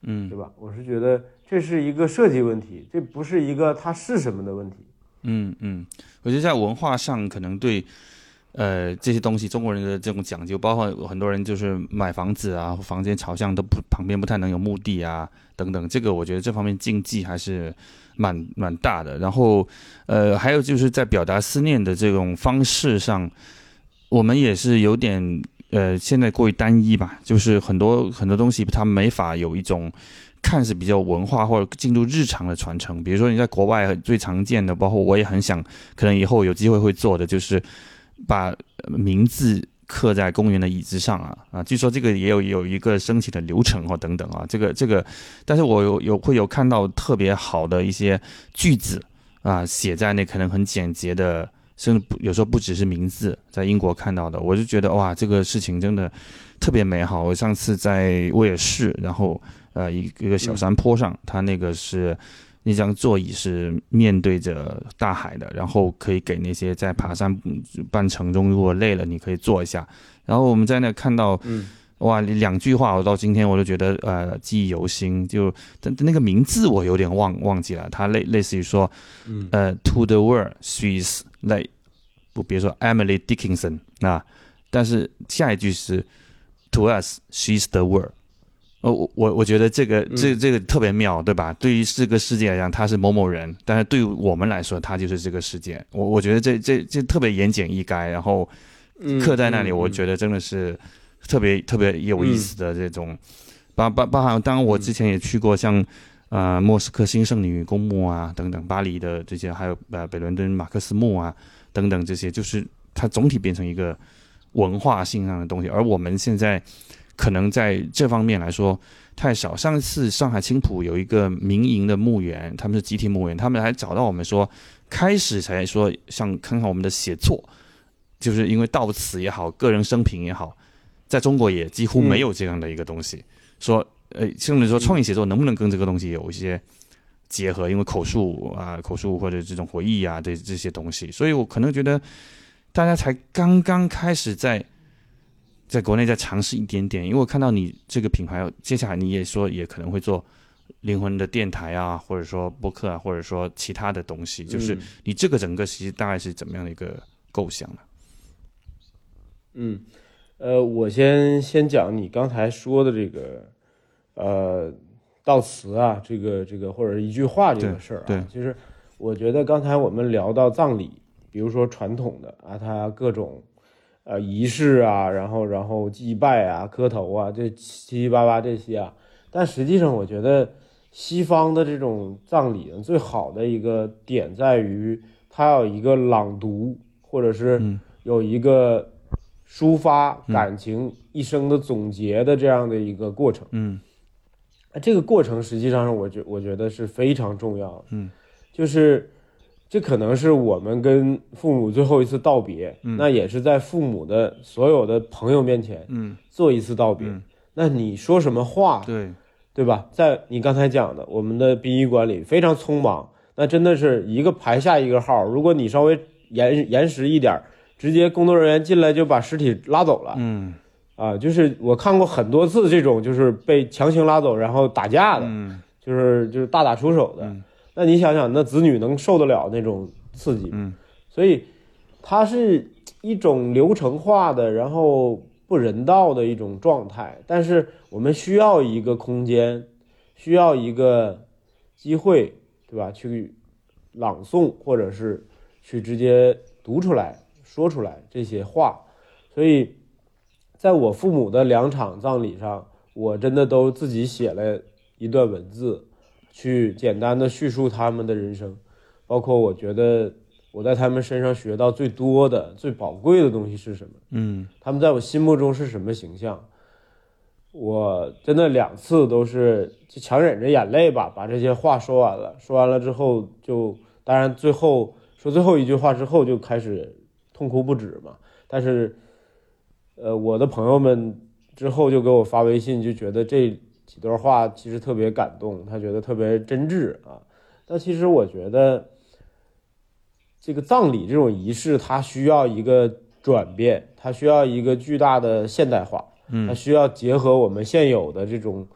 嗯， 对吧？我是觉得这是一个设计问题，这不是一个它是什么的问题。 嗯嗯，我觉得在文化上可能对。呃，这些东西中国人的这种讲究，包括很多人就是买房子啊，房间朝向都不旁边不太能有墓地啊，等等。这个我觉得这方面禁忌还是蛮蛮大的。然后，呃，还有就是在表达思念的这种方式上，我们也是有点呃，现在过于单一吧，就是很多很多东西它没法有一种看似比较文化或者进入日常的传承。比如说你在国外最常见的，包括我也很想，可能以后有机会会做的就是。把名字刻在公园的椅子上啊啊，据说这个也有有一个申请的流程哦等等啊，这个这个，但是我有有会有看到特别好的一些句子啊，写在那可能很简洁的，甚至有时候不只是名字，在英国看到的，我就觉得哇，这个事情真的特别美好。我上次在威尔士，然后呃一一个小山坡上，它那个是。那张座椅是面对着大海的，然后可以给那些在爬山半程中如果累了，你可以坐一下。然后我们在那看到，嗯，哇，两句话我到今天我都觉得呃记忆犹新。就那个名字我有点忘忘记了，它类类似于说，呃 ，To the world she's like， 不，别说 Emily Dickinson 啊，但是下一句是 To us she's the world。我我我觉得这个这这个特别妙，对吧？对于这个世界来讲，他是某某人，但是对于我们来说，他就是这个世界。我我觉得这这这特别言简意赅，然后刻在那里，我觉得真的是特别特别有意思的这种。包包包含，当然我之前也去过像呃莫斯科新圣女公墓啊等等，巴黎的这些，还有呃北伦敦马克思墓啊等等这些，就是它总体变成一个文化性上的东西，而我们现在。可能在这方面来说太少。上次上海青浦有一个民营的墓园，他们是集体墓园，他们还找到我们说，开始才说像看看我们的写作，就是因为悼词也好，个人生平也好，在中国也几乎没有这样的一个东西。嗯、说呃，甚至说创意写作能不能跟这个东西有一些结合？因为口述啊、口述或者这种回忆啊，这这些东西，所以我可能觉得大家才刚刚开始在。在国内再尝试一点点，因为我看到你这个品牌，接下来你也说也可能会做灵魂的电台啊，或者说播客啊，或者说其他的东西，就是你这个整个其实大概是怎么样的一个构想呢？ 嗯，呃，我先先讲你刚才说的这个，呃，悼词啊，这个这个或者一句话这个事儿啊，其实我觉得刚才我们聊到葬礼，比如说传统的啊，它各种。呃，仪式啊，然后然后祭拜啊，磕头啊，这七七八八这些啊，但实际上我觉得西方的这种葬礼最好的一个点在于，它有一个朗读，或者是有一个抒发感情一生的总结的这样的一个过程。嗯，这个过程实际上我觉我觉得是非常重要的。嗯，就是。这可能是我们跟父母最后一次道别，嗯、那也是在父母的所有的朋友面前，嗯，做一次道别。嗯、那你说什么话， 对， 对吧？在你刚才讲的，我们的殡仪馆里非常匆忙，那真的是一个排下一个号。如果你稍微延延时一点，直接工作人员进来就把尸体拉走了。嗯，啊，就是我看过很多次这种，就是被强行拉走然后打架的，嗯、就是就是大打出手的。嗯那你想想，那子女能受得了那种刺激？嗯，所以它是一种流程化的，然后不人道的一种状态。但是我们需要一个空间，需要一个机会，对吧？去朗诵，或者是去直接读出来、说出来这些话。所以，在我父母的两场葬礼上，我真的都自己写了一段文字。去简单的叙述他们的人生，包括我觉得我在他们身上学到最多的、最宝贵的东西是什么？嗯，他们在我心目中是什么形象？我真的两次都是就强忍着眼泪吧，把这些话说完了。说完了之后就，当然最后说最后一句话之后就开始痛哭不止嘛。但是，呃，我的朋友们之后就给我发微信，就觉得这。几段话其实特别感动，他觉得特别真挚啊。但其实我觉得，这个葬礼这种仪式，它需要一个转变，它需要一个巨大的现代化，嗯，它需要结合我们现有的这种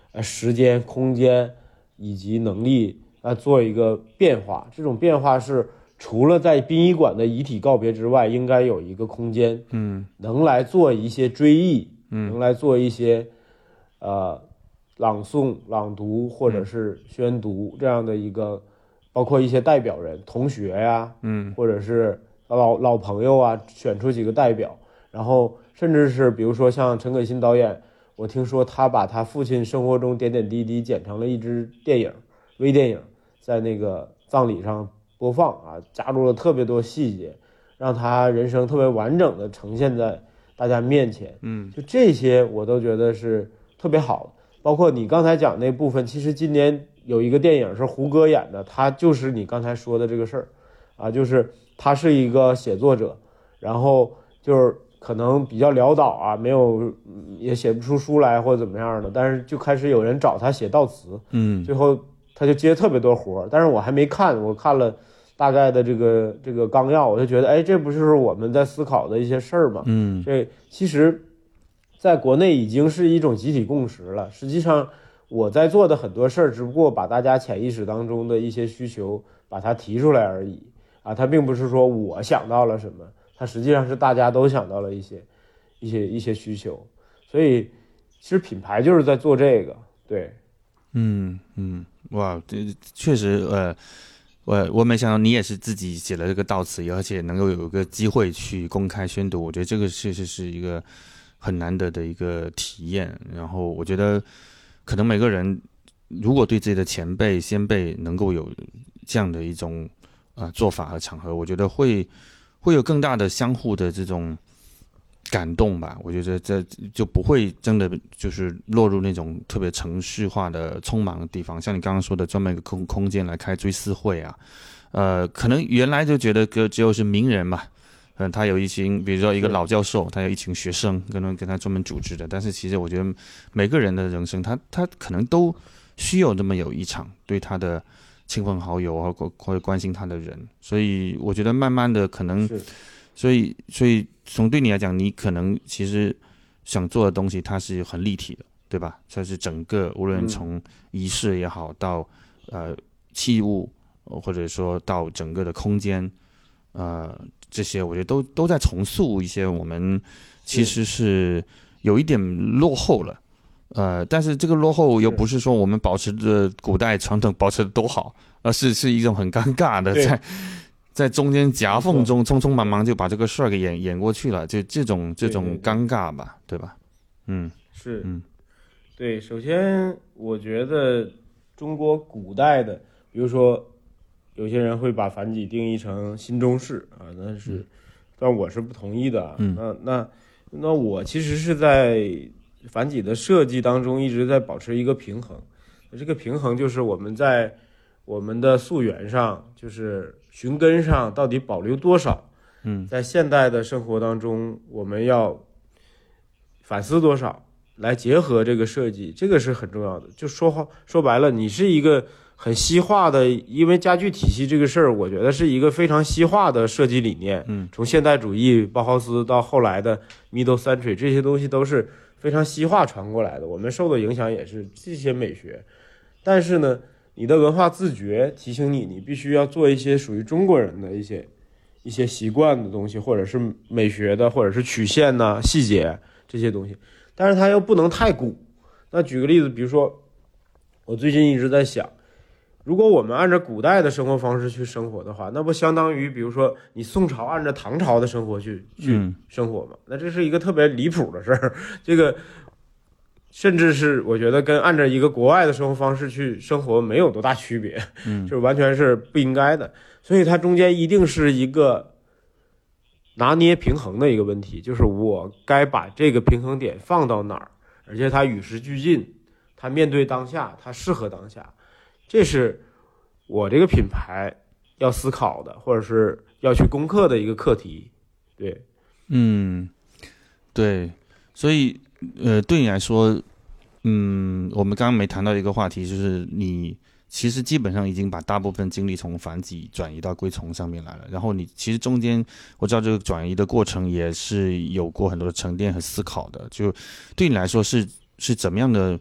呃时间、空间以及能力啊做一个变化。这种变化是除了在殡仪馆的遗体告别之外，应该有一个空间， 嗯， 能来做一些追忆， 嗯， 能来做一些呃朗诵、朗读或者是宣读这样的一个，包括一些代表人、同学呀， 嗯， 或者是老老朋友啊，选出几个代表，然后甚至是比如说像陈可辛导演，我听说他把他父亲生活中点点滴滴剪成了一支电影，微电影，在那个葬礼上播放啊，加入了特别多细节，让他人生特别完整的呈现在大家面前。 嗯， 就这些我都觉得是特别好的。包括你刚才讲那部分，其实今年有一个电影是胡歌演的，他就是你刚才说的这个事儿啊，就是他是一个写作者，然后就是可能比较潦倒啊，没有也写不出书来或者怎么样的，但是就开始有人找他写悼词， 嗯， 最后他就接特别多活，但是我还没看，我看了大概的这个这个纲要，我就觉得，哎，这不就是我们在思考的一些事儿吗？ 嗯， 这其实在国内已经是一种集体共识了。实际上我在做的很多事儿，只不过把大家潜意识当中的一些需求把它提出来而已啊，它并不是说我想到了什么，它实际上是大家都想到了一些一些一些需求，所以其实品牌就是在做这个，对， 嗯嗯，哇，这确实，呃，我我没想到你也是自己写了这个悼词，而且能够有一个机会去公开宣读，我觉得这个确实是一个很难得的一个体验。然后我觉得，可能每个人如果对自己的前辈、先辈能够有这样的一种呃做法和场合，我觉得会会有更大的相互的这种感动吧。我觉得这就不会真的就是落入那种特别程序化的匆忙的地方，像你刚刚说的专门一个空空间来开追思会啊，呃，可能原来就觉得只有是名人嘛，嗯，他有一群，比如说一个老教授，他有一群学生，可能跟他专门组织的，但是其实我觉得每个人的人生，他他可能都需要这么有一场对他的亲朋好友或或者关心他的人，所以我觉得慢慢的可能。所以，所以从对你来讲，你可能其实想做的东西，它是很立体的，对吧？它是整个，无论从仪式也好，到呃器物，或者说到整个的空间，呃，这些我觉得都都在重塑一些我们其实是有一点落后了，呃，但是这个落后又不是说我们保持着古代传统保持的多好，而是是一种很尴尬的在。在中间夹缝中匆匆忙忙就把这个事儿给演演过去了，就这种这种尴尬吧，对吧？嗯， 是， 嗯， 对。首先，我觉得中国古代的，比如说有些人会把反几定义成新中式啊，那是，嗯、但我是不同意的。 嗯， 那那那我其实是在反几的设计当中一直在保持一个平衡，这个平衡就是我们在我们的溯源上，就是寻根上到底保留多少？ 嗯， 在现代的生活当中，我们要反思多少，来结合这个设计，这个是很重要的。就说话说白了，你是一个很西化的，因为家具体系这个事儿，我觉得是一个非常西化的设计理念。 嗯， 从现代主义、包豪斯到后来的 Middle Century， 这些东西都是非常西化传过来的，我们受的影响也是这些美学。但是呢，你的文化自觉提醒你，你必须要做一些属于中国人的一些一些习惯的东西，或者是美学的，或者是曲线呐、啊、细节这些东西。但是它又不能太古。那举个例子，比如说，我最近一直在想，如果我们按照古代的生活方式去生活的话，那不相当于，比如说你宋朝按照唐朝的生活去去生活吗？那这是一个特别离谱的事儿。这个。甚至是我觉得跟按照一个国外的生活方式去生活没有多大区别， 嗯， 就是完全是不应该的。所以它中间一定是一个拿捏平衡的一个问题，就是我该把这个平衡点放到哪儿，而且它与时俱进，它面对当下，它适合当下，这是我这个品牌要思考的，或者是要去攻克的一个课题。对， 嗯，对，所以。呃，对你来说，嗯，我们刚刚没谈到一个话题，就是你其实基本上已经把大部分精力从繁几转移到归从上面来了。然后你其实中间我知道这个转移的过程也是有过很多的沉淀和思考的。就对你来说是是怎么样的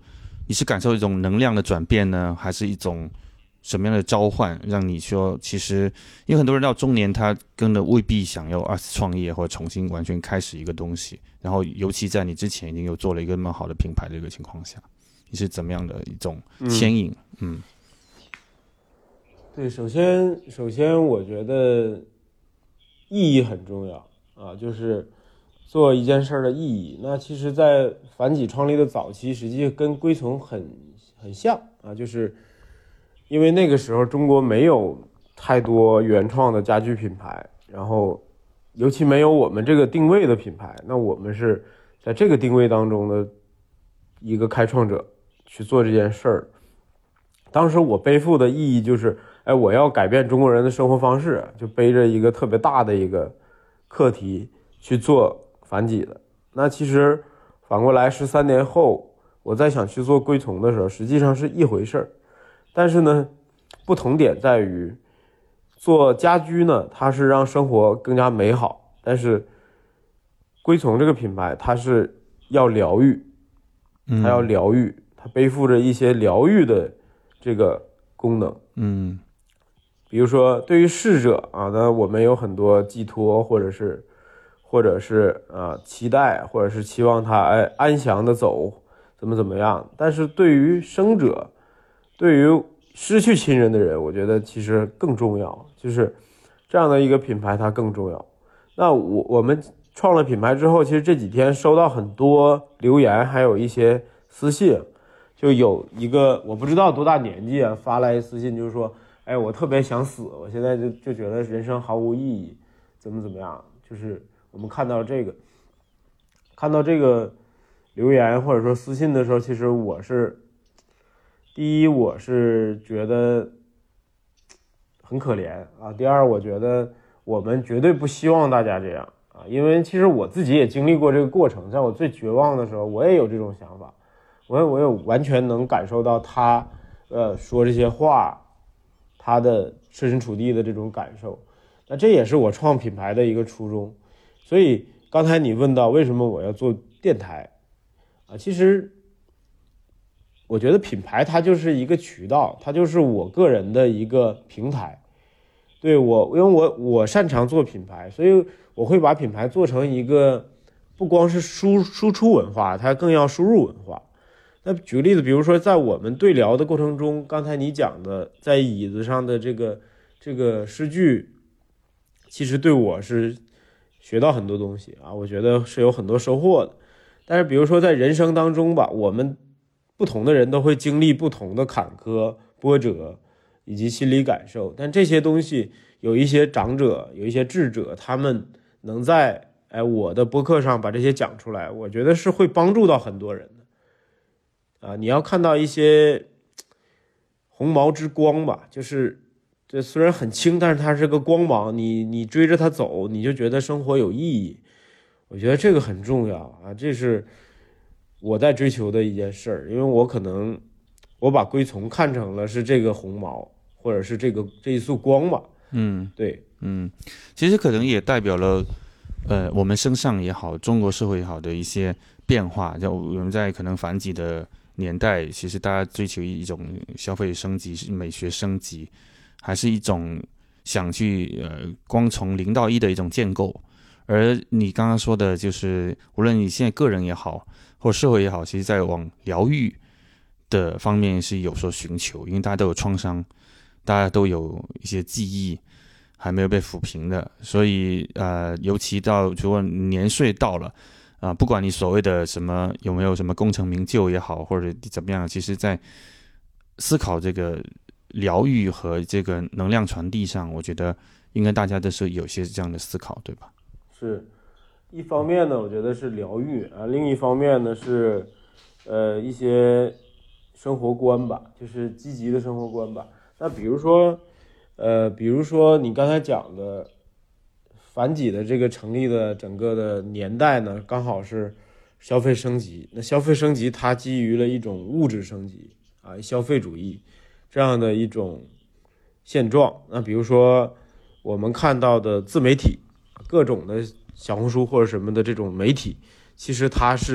你是感受一种能量的转变呢，还是一种什么样的召唤，让你说其实，因为很多人到中年，他真的未必想要二次创业或者重新完全开始一个东西，然后尤其在你之前已经有做了一个那么好的品牌的一个情况下，你是怎么样的一种牵引？嗯，嗯对，首先首先我觉得意义很重要啊，就是做一件事的意义。那其实在反己创立的早期，实际跟归从很很像啊，就是因为那个时候中国没有太多原创的家居品牌，然后尤其没有我们这个定位的品牌，那我们是在这个定位当中的一个开创者去做这件事儿。当时我背负的意义就是，哎，我要改变中国人的生活方式，就背着一个特别大的一个课题去做反己的。那其实反过来十三年后，我在想去做归从的时候，实际上是一回事儿。但是呢，不同点在于，做家居呢，它是让生活更加美好，但是归从这个品牌，它是要疗愈，它要疗愈，它背负着一些疗愈的这个功能。 嗯， 比如说对于逝者啊，那我们有很多寄托，或者是或者是啊期待，或者是期望他哎安详的走，怎么怎么样。但是对于生者，对于失去亲人的人，我觉得其实更重要，就是这样的一个品牌它更重要。那我我们创了品牌之后，其实这几天收到很多留言，还有一些私信，就有一个我不知道多大年纪啊，发来私信就是说，哎，我特别想死，我现在就就觉得人生毫无意义，怎么怎么样。就是我们看到这个看到这个留言或者说私信的时候，其实我是第一我是觉得很可怜啊，第二我觉得我们绝对不希望大家这样啊，因为其实我自己也经历过这个过程，在我最绝望的时候我也有这种想法，我也我也完全能感受到他呃说这些话他的设身处地的这种感受。那这也是我创品牌的一个初衷。所以刚才你问到为什么我要做电台啊，其实我觉得品牌它就是一个渠道，它就是我个人的一个平台。对，我因为我我擅长做品牌，所以我会把品牌做成一个不光是输输出文化，它更要输入文化。那举个例子，比如说在我们对聊的过程中，刚才你讲的在椅子上的这个这个诗句，其实对我是学到很多东西啊，我觉得是有很多收获的。但是比如说在人生当中吧，我们不同的人都会经历不同的坎坷波折以及心理感受，但这些东西有一些长者有一些智者，他们能在哎我的播客上把这些讲出来，我觉得是会帮助到很多人的啊。你要看到一些红毛之光吧，就是这虽然很轻，但是它是个光芒，你你追着它走，你就觉得生活有意义。我觉得这个很重要啊，这是我在追求的一件事儿。因为我可能我把归从看成了是这个红毛，或者是这个这一束光吧。 嗯， 对， 嗯，其实可能也代表了呃我们身上也好，中国社会也好的一些变化。就我们在可能反几的年代，其实大家追求一种消费升级、美学升级，还是一种想去呃光从零到一的一种建构。而你刚刚说的就是，无论你现在个人也好，或者社会也好，其实在往疗愈的方面是有所寻求，因为大家都有创伤，大家都有一些记忆还没有被抚平的，所以呃，尤其到如果年岁到了啊、呃，不管你所谓的什么有没有什么功成名就也好，或者怎么样，其实在思考这个疗愈和这个能量传递上，我觉得应该大家都是有些这样的思考，对吧？ 是一方面呢，我觉得是疗愈啊，另一方面呢是呃一些生活观吧，就是积极的生活观吧。那比如说呃比如说你刚才讲的反己的这个成立的整个的年代呢，刚好是消费升级。那消费升级它基于了一种物质升级啊，消费主义这样的一种现状。那比如说我们看到的自媒体，各种的小红书或者什么的这种媒体，其实它是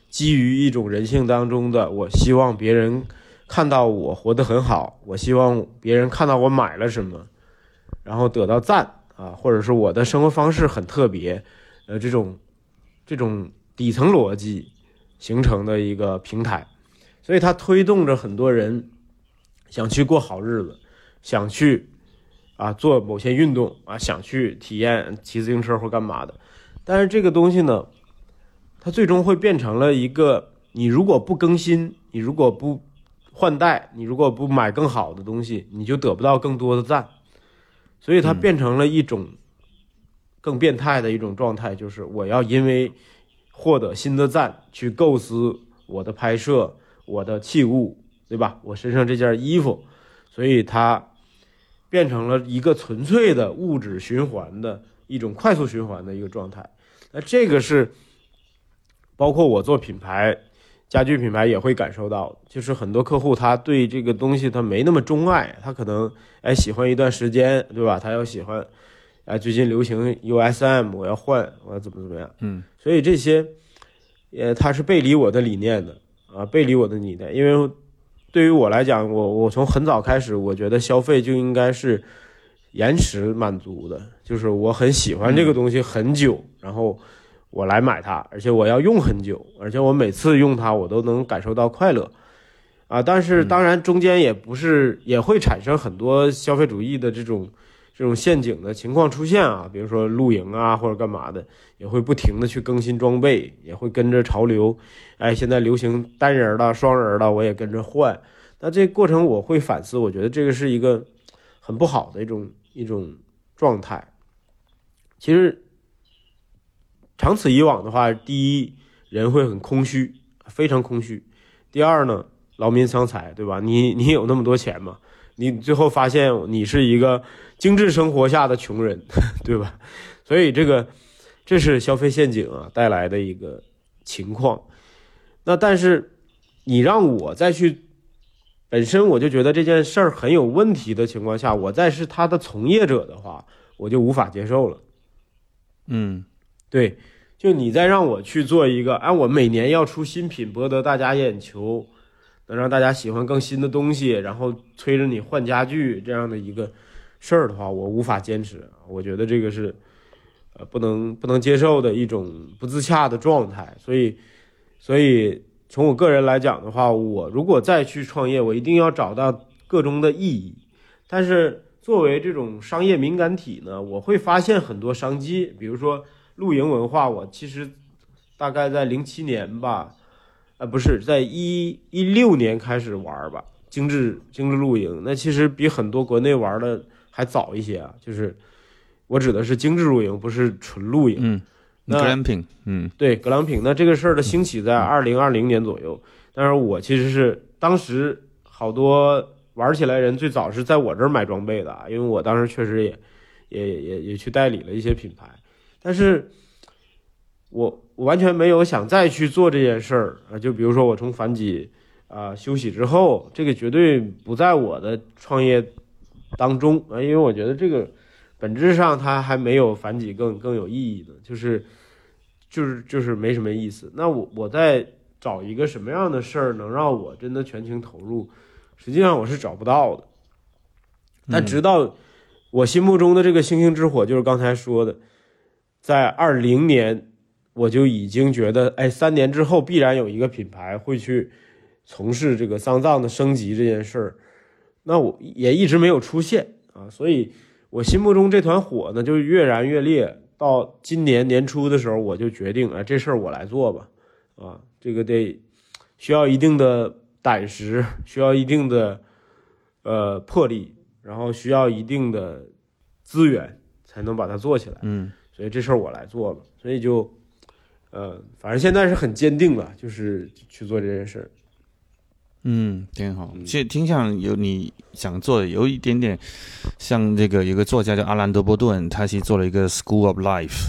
基于一种人性当中的，我希望别人看到我活得很好，我希望别人看到我买了什么，然后得到赞啊，或者是我的生活方式很特别，呃，这种这种底层逻辑形成的一个平台，所以它推动着很多人想去过好日子，想去啊做某些运动啊，想去体验骑自行车或干嘛的。但是这个东西呢，它最终会变成了一个，你如果不更新，你如果不换代，你如果不买更好的东西，你就得不到更多的赞。所以它变成了一种更变态的一种状态，就是我要因为获得新的赞去构思我的拍摄，我的器物，对吧？我身上这件衣服，所以它变成了一个纯粹的物质循环的一种快速循环的一个状态。那这个是包括我做品牌家居品牌也会感受到，就是很多客户他对这个东西他没那么钟爱，他可能哎喜欢一段时间，对吧？他要喜欢哎最近流行 U S M， 我要换，我要怎么怎么样， 嗯， 所以这些呃他是背离我的理念的啊，背离我的理念。因为对于我来讲，我我从很早开始，我觉得消费就应该是延迟满足的，就是我很喜欢这个东西很久，然后我来买它，而且我要用很久，而且我每次用它我都能感受到快乐啊。但是当然中间也不是也会产生很多消费主义的这种这种陷阱的情况出现啊，比如说露营啊或者干嘛的，也会不停的去更新装备，也会跟着潮流，哎，现在流行单人的双人的我也跟着换。那这个过程我会反思，我觉得这个是一个很不好的一种一种状态。其实长此以往的话，第一人会很空虚，非常空虚。第二呢，劳民伤财，对吧？你你有那么多钱吗？你最后发现你是一个精致生活下的穷人，对吧？所以这个这是消费陷阱啊带来的一个情况。那但是你让我再去，本身我就觉得这件事儿很有问题的情况下，我再是他的从业者的话，我就无法接受了。 嗯， 对，就你再让我去做一个，哎，我每年要出新品，博得大家眼球，能让大家喜欢更新的东西，然后催着你换家具这样的一个事儿的话，我无法坚持。我觉得这个是呃不能不能接受的一种不自洽的状态。所以所以从我个人来讲的话，我如果再去创业，我一定要找到个中的意义。但是作为这种商业敏感体呢，我会发现很多商机，比如说露营文化，我其实大概在零七年吧，呃，不是在一一六年开始玩吧，精致精致露营，那其实比很多国内玩的还早一些啊。就是我指的是精致露营，不是纯露营。 嗯， 那 glamping， 嗯， 对 glamping， 那这个事儿的兴起在二零二零年左右，但是我其实是当时好多玩起来人最早是在我这儿买装备的，因为我当时确实也也也也去代理了一些品牌，但是我我完全没有想再去做这件事儿啊。就比如说我从反几啊、呃、休息之后，这个绝对不在我的创业当中啊，因为我觉得这个本质上它还没有反几更更有意义的，就是就是就是没什么意思。那我我在找一个什么样的事儿能让我真的全情投入？实际上我是找不到的。但直到我心目中的这个星星之火，就是刚才说的，在二零年我就已经觉得，哎，三年之后必然有一个品牌会去从事这个丧葬的升级这件事儿，那我也一直没有出现啊。所以我心目中这团火呢就越燃越烈。到今年年初的时候，我就决定，哎，这事儿我来做吧，啊，这个得需要一定的胆识，需要一定的呃魄力，然后需要一定的资源才能把它做起来。 嗯， 所以这事儿我来做了，所以就呃，反正现在是很坚定了，就是去做这件事儿。 嗯，挺好。其实听像有你想做的，有一点点像这个有个作家叫阿兰德波顿，他其实做了一个 School of Life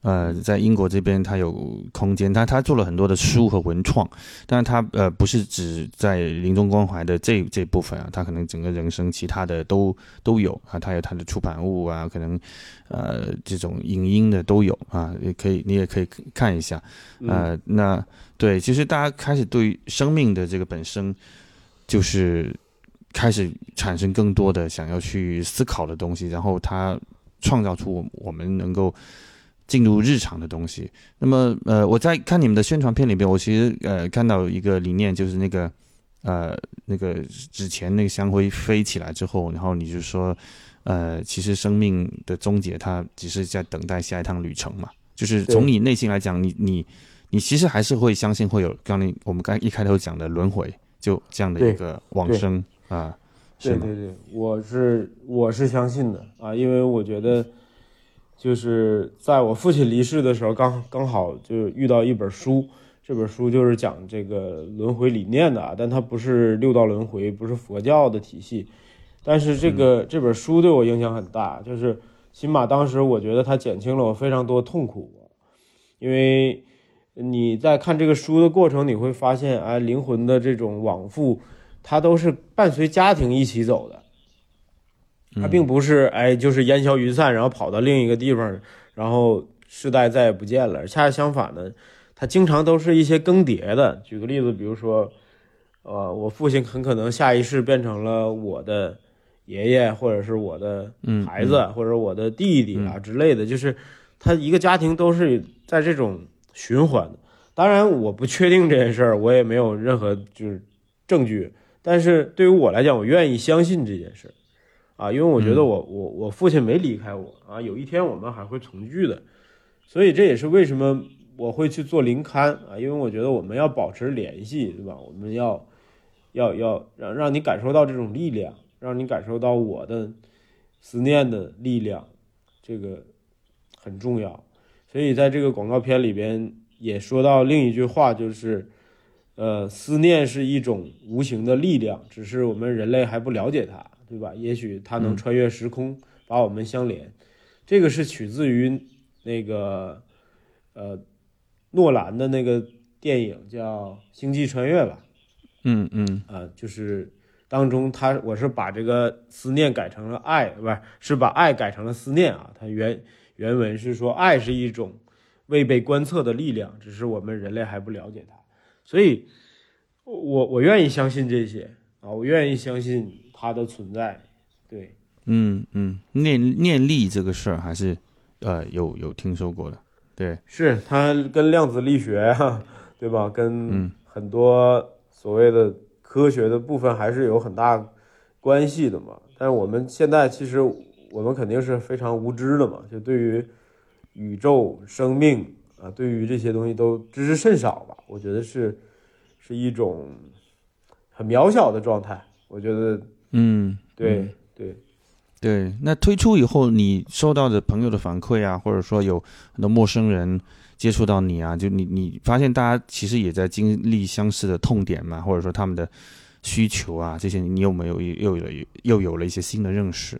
呃，在英国这边他有空间，他他做了很多的书和文创，但是他呃不是只在临终关怀的这这部分啊，他可能整个人生其他的都都有啊，他有他的出版物啊，可能呃这种影音的都有啊，也可以你也可以看一下，呃，那对，其实大家开始对生命的这个本身就是开始产生更多的想要去思考的东西，然后他创造出我们能够进入日常的东西。那么呃我在看你们的宣传片里边，我其实呃看到一个理念，就是那个呃那个纸钱那个香灰飞起来之后，然后你就说呃其实生命的终结它只是在等待下一趟旅程嘛，就是从你内心来讲，你你你其实还是会相信会有刚才我们刚一开头讲的轮回，就这样的一个往生啊、呃、 对对对，我是我是相信的啊，因为我觉得就是在我父亲离世的时候，刚刚好就遇到一本书，这本书就是讲这个轮回理念的啊，但它不是六道轮回，不是佛教的体系，但是这个、嗯、这本书对我影响很大，就是起码当时我觉得它减轻了我非常多痛苦，因为你在看这个书的过程，你会发现，哎，灵魂的这种往复，它都是伴随家庭一起走的。它并不是哎，就是烟消云散，然后跑到另一个地方，然后世代再也不见了。恰恰相反呢，它经常都是一些更迭的。举个例子，比如说，呃，我父亲很可能下一世变成了我的爷爷，或者是我的孩子，嗯嗯、或者我的弟弟啊之类的。就是他一个家庭都是在这种循环的。当然，我不确定这件事儿，我也没有任何就是证据。但是对于我来讲，我愿意相信这件事。啊，因为我觉得我我我父亲没离开我啊，有一天我们还会重聚的，所以这也是为什么我会去做灵龛啊，因为我觉得我们要保持联系，对吧？我们要要要让让你感受到这种力量，让你感受到我的思念的力量，这个很重要。所以在这个广告片里边也说到另一句话，就是呃，思念是一种无形的力量，只是我们人类还不了解它。对吧？也许它能穿越时空，把我们相连。嗯、这个是取自于那个呃诺兰的那个电影叫《星际穿越》吧。 嗯嗯啊、呃，就是当中他我是把这个思念改成了爱，不是是把爱改成了思念啊。它原原文是说，爱是一种未被观测的力量，只是我们人类还不了解它。所以，我我愿意相信这些啊，我愿意相信它的存在。对， 嗯嗯，念念力这个事儿还是呃有有听说过的。对， 是它跟量子力学啊，对吧？跟很多所谓的科学的部分还是有很大关系的嘛。但是我们现在其实我们肯定是非常无知的嘛，就对于宇宙生命啊，对于这些东西都知之甚少吧。我觉得是是一种很渺小的状态。我觉得， 嗯， 对。 嗯对对，那推出以后，你收到的朋友的反馈啊，或者说有很多陌生人接触到你啊，就你你发现大家其实也在经历相似的痛点嘛，或者说他们的需求啊，这些你有没有又有又有了一些新的认识？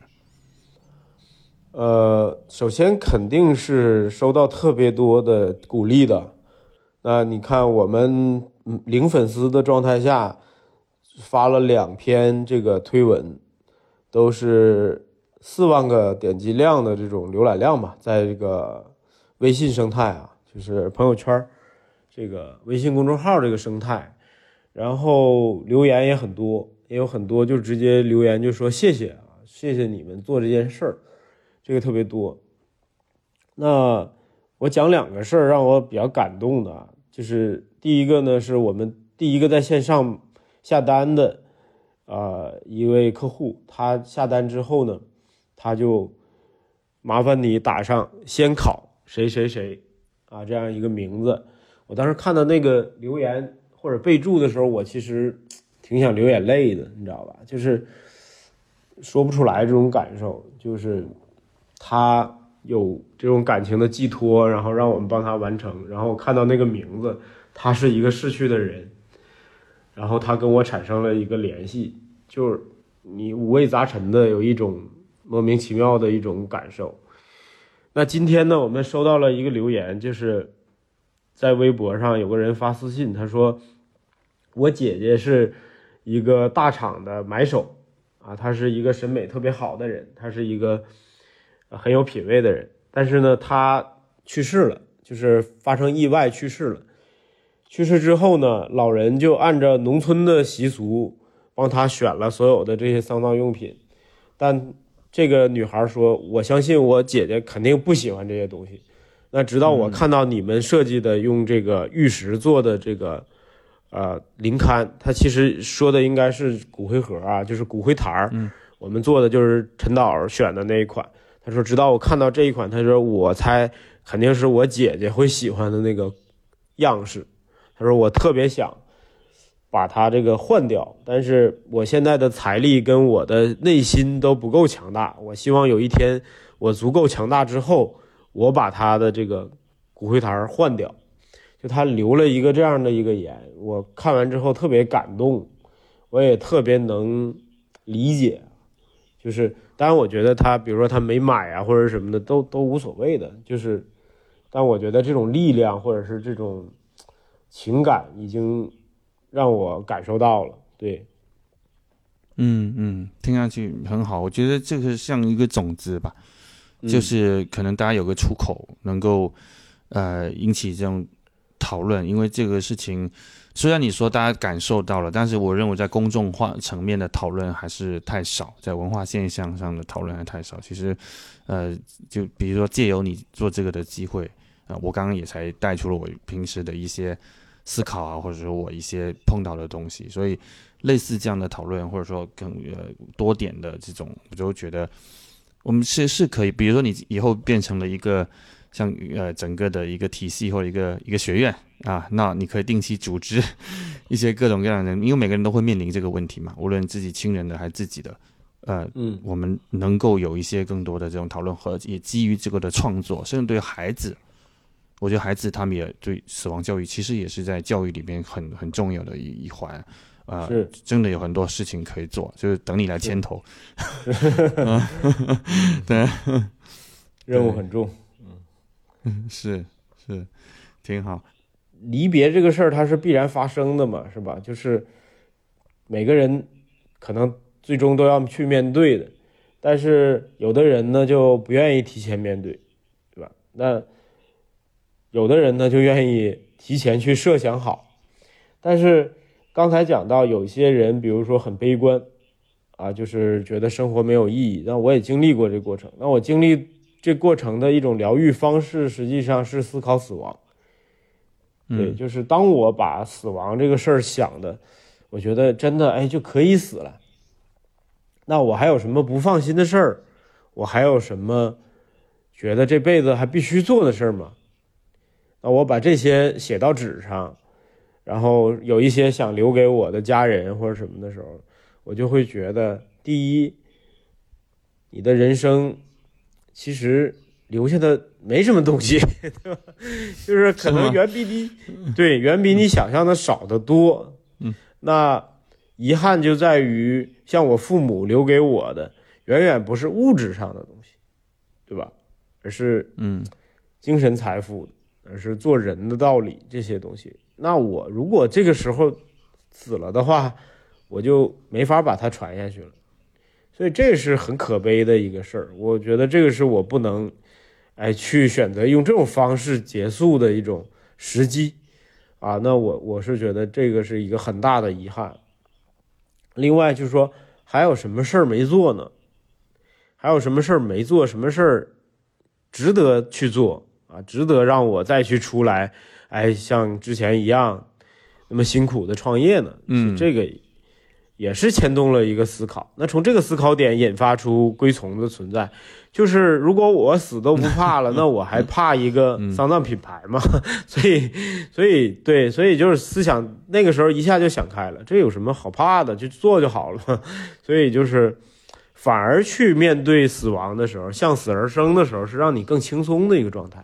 呃，首先肯定是收到特别多的鼓励的。那你看，我们零粉丝的状态下发了两篇这个推文。都是四万个点击量的这种浏览量吧，在这个微信生态啊，就是朋友圈这个微信公众号这个生态，然后留言也很多，也有很多就直接留言就说谢谢啊，谢谢你们做这件事儿，这个特别多。那我讲两个事儿让我比较感动的，就是第一个呢，是我们第一个在线上下单的。呃，一位客户他下单之后呢，他就麻烦你打上先考谁谁谁啊这样一个名字。我当时看到那个留言或者备注的时候，我其实挺想流眼泪的，你知道吧？就是说不出来这种感受，就是他有这种感情的寄托，然后让我们帮他完成，然后看到那个名字，他是一个逝去的人。然后他跟我产生了一个联系，就是你五味杂陈的有一种莫名其妙的一种感受。 那今天呢，我们收到了一个留言，就是在微博上有个人发私信，他说我姐姐是一个大厂的买手啊，她是一个审美特别好的人，她是一个很有品位的人，但是呢，她去世了，就是发生意外去世了。去世之后呢，老人就按照农村的习俗帮她选了所有的这些丧葬用品，但这个女孩说，我相信我姐姐肯定不喜欢这些东西。那直到我看到你们设计的用这个玉石做的这个呃灵龛，它其实说的应该是骨灰盒啊，就是骨灰坛儿。 嗯， 我们做的就是陈导选的那一款。他说直到我看到这一款，他说我猜肯定是我姐姐会喜欢的那个样式。他说我特别想把它这个换掉，但是我现在的财力跟我的内心都不够强大，我希望有一天我足够强大之后，我把他的这个骨灰坛换掉。就他留了一个这样的一个言，我看完之后特别感动，我也特别能理解。就是当然我觉得他比如说他没买啊或者什么的都都无所谓的，就是但我觉得这种力量或者是这种情感已经让我感受到了。对， 嗯嗯，听上去很好，我觉得这个像一个种子吧，就是可能大家有个出口，能够呃引起这种讨论，因为这个事情虽然你说大家感受到了，但是我认为在公众化层面的讨论还是太少，在文化现象上的讨论还太少。其实呃就比如说借由你做这个的机会啊、呃，我刚刚也才带出了我平时的一些思考啊，或者说我一些碰到的东西，所以类似这样的讨论，或者说更呃多点的这种，我就觉得我们是是可以，比如说你以后变成了一个像呃整个的一个体系或者一个一个学院啊，那你可以定期组织一些各种各样的人，因为每个人都会面临这个问题嘛，无论自己亲人的还是自己的，呃，嗯，我们能够有一些更多的这种讨论和也基于这个的创作，甚至对孩子。我觉得孩子他们也对死亡教育其实也是在教育里面很很重要的一一环，呃， 是真的有很多事情可以做，就是等你来牵头。对， 任务很重。 嗯，是是，挺好。 离别这个事儿它是必然发生的嘛，是吧？就是每个人可能最终都要去面对的，但是有的人呢就不愿意提前面对，对吧？那有的人呢就愿意提前去设想好，但是刚才讲到有些人比如说很悲观啊，就是觉得生活没有意义，那我也经历过这过程，那我经历这过程的一种疗愈方式实际上是思考死亡。对，就是当我把死亡这个事儿想的我觉得真的哎就可以死了，那我还有什么不放心的事儿，我还有什么觉得这辈子还必须做的事儿吗？那我把这些写到纸上，然后有一些想留给我的家人或者什么的时候，我就会觉得，第一，你的人生其实留下的没什么东西，对吧？就是可能远比你对远比你想象的少得多。 嗯， 那遗憾就在于，像我父母留给我的，远远不是物质上的东西，对吧？而是嗯精神财富的。而是做人的道理这些东西，那我如果这个时候死了的话，我就没法把它传下去了，所以这是很可悲的一个事儿。我觉得这个是我不能哎去选择用这种方式结束的一种时机啊。那我我是觉得这个是一个很大的遗憾。另外就是说还有什么事儿没做呢？还有什么事儿没做？什么事儿值得去做？啊，值得让我再去出来，哎，像之前一样那么辛苦的创业呢？嗯，这个也是牵动了一个思考。那从这个思考点引发出归从的存在，就是如果我死都不怕了，那我还怕一个丧葬品牌吗？所以，所以对，所以就是思想那个时候一下就想开了，这有什么好怕的？就做就好了。所以就是反而去面对死亡的时候，向死而生的时候，是让你更轻松的一个状态。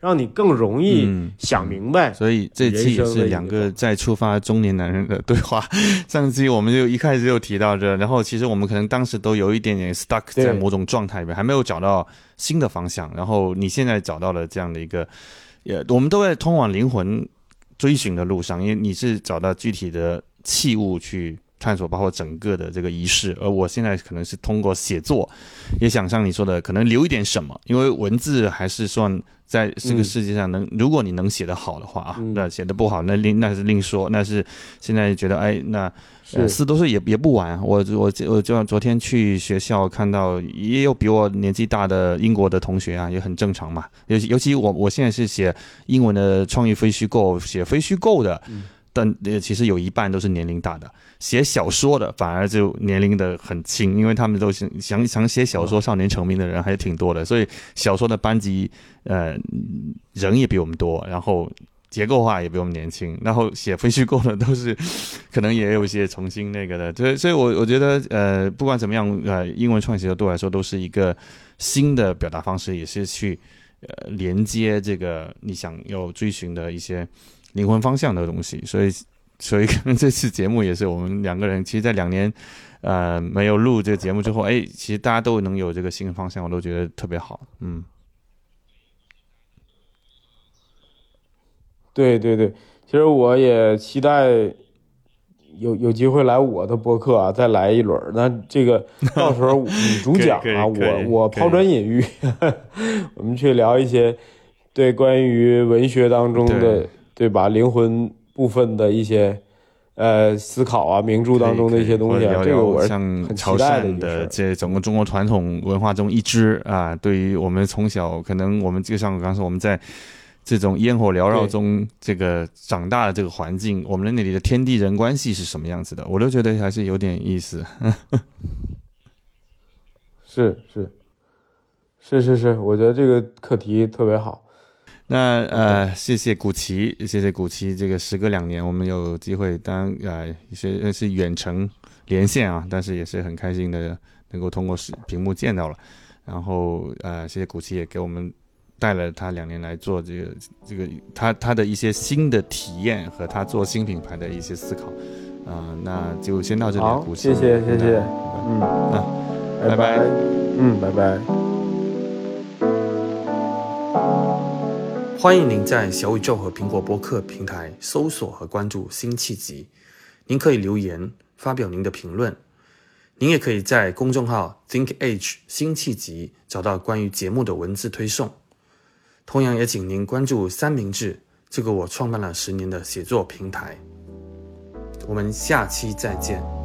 让你更容易想明白、 嗯嗯。所以这期也是两个在出发中年男人的对话。上期我们就一开始就提到这，然后其实我们可能当时都有一点点 stuck 在某种状态里面，还没有找到新的方向。然后你现在找到了这样的一个，也我们都在通往灵魂追寻的路上，因为你是找到具体的器物去探索，包括整个的这个仪式，而我现在可能是通过写作，也想像你说的，可能留一点什么，因为文字还是算在这个世界上能，嗯、如果你能写得好的话啊，嗯、那写得不好，那另那是另说，那是现在觉得哎，那呃四多岁也也不晚。我我我就昨天去学校看到，也有比我年纪大的英国的同学啊，也很正常嘛。尤其尤其我我现在是写英文的创意非虚构，写非虚构的。嗯，但其实有一半都是年龄大的，写小说的反而就年龄的很轻，因为他们都想想想写小说少年成名的人还挺多的，所以小说的班级呃人也比我们多，然后结构化也比我们年轻，然后写非虚构的都是可能也有一些重新那个的，所以所以我我觉得呃不管怎么样，呃英文创写对我来说都是一个新的表达方式，也是去呃连接这个你想要追寻的一些灵魂方向的东西，所以所以可能这次节目也是我们两个人，其实在两年呃没有录这个节目之后，哎，其实大家都能有这个新的方向，我都觉得特别好。嗯， 对对对，其实我也期待有有机会来我的播客啊，再来一轮。那这个到时候你主讲啊，我我抛砖引玉，我们去聊一些对关于文学当中的。对对吧？灵魂部分的一些呃思考啊，名著当中的一些东西啊，这个我是很期待的一个事。 的这整个中国传统文化中一支啊，对于我们从小可能我们就像刚才我们在这种烟火缭绕中这个长大的这个环境，我们那里的天地人关系是什么样子的，我都觉得还是有点意思。 是是是是是，我觉得这个课题特别好。 那呃，谢谢古奇，谢谢古奇，这个时隔两年，我们有机会当呃是是远程连线啊，但是也是很开心的能够通过屏幕见到了。然后呃，谢谢古奇也给我们带了他两年来做这个这个他他的一些新的体验和他做新品牌的一些思考啊、呃，那就先到这里，古奇， 谢谢谢谢，嗯， 那拜拜， 嗯，拜拜。 欢迎您在小宇宙和苹果播客平台搜索和关注辛弃疾，您可以留言发表您的评论。您也可以在公众号 ThinkAge 辛弃疾找到关于节目的文字推送。同样也请您关注三明治，这个我创办了十年的写作平台。我们下期再见。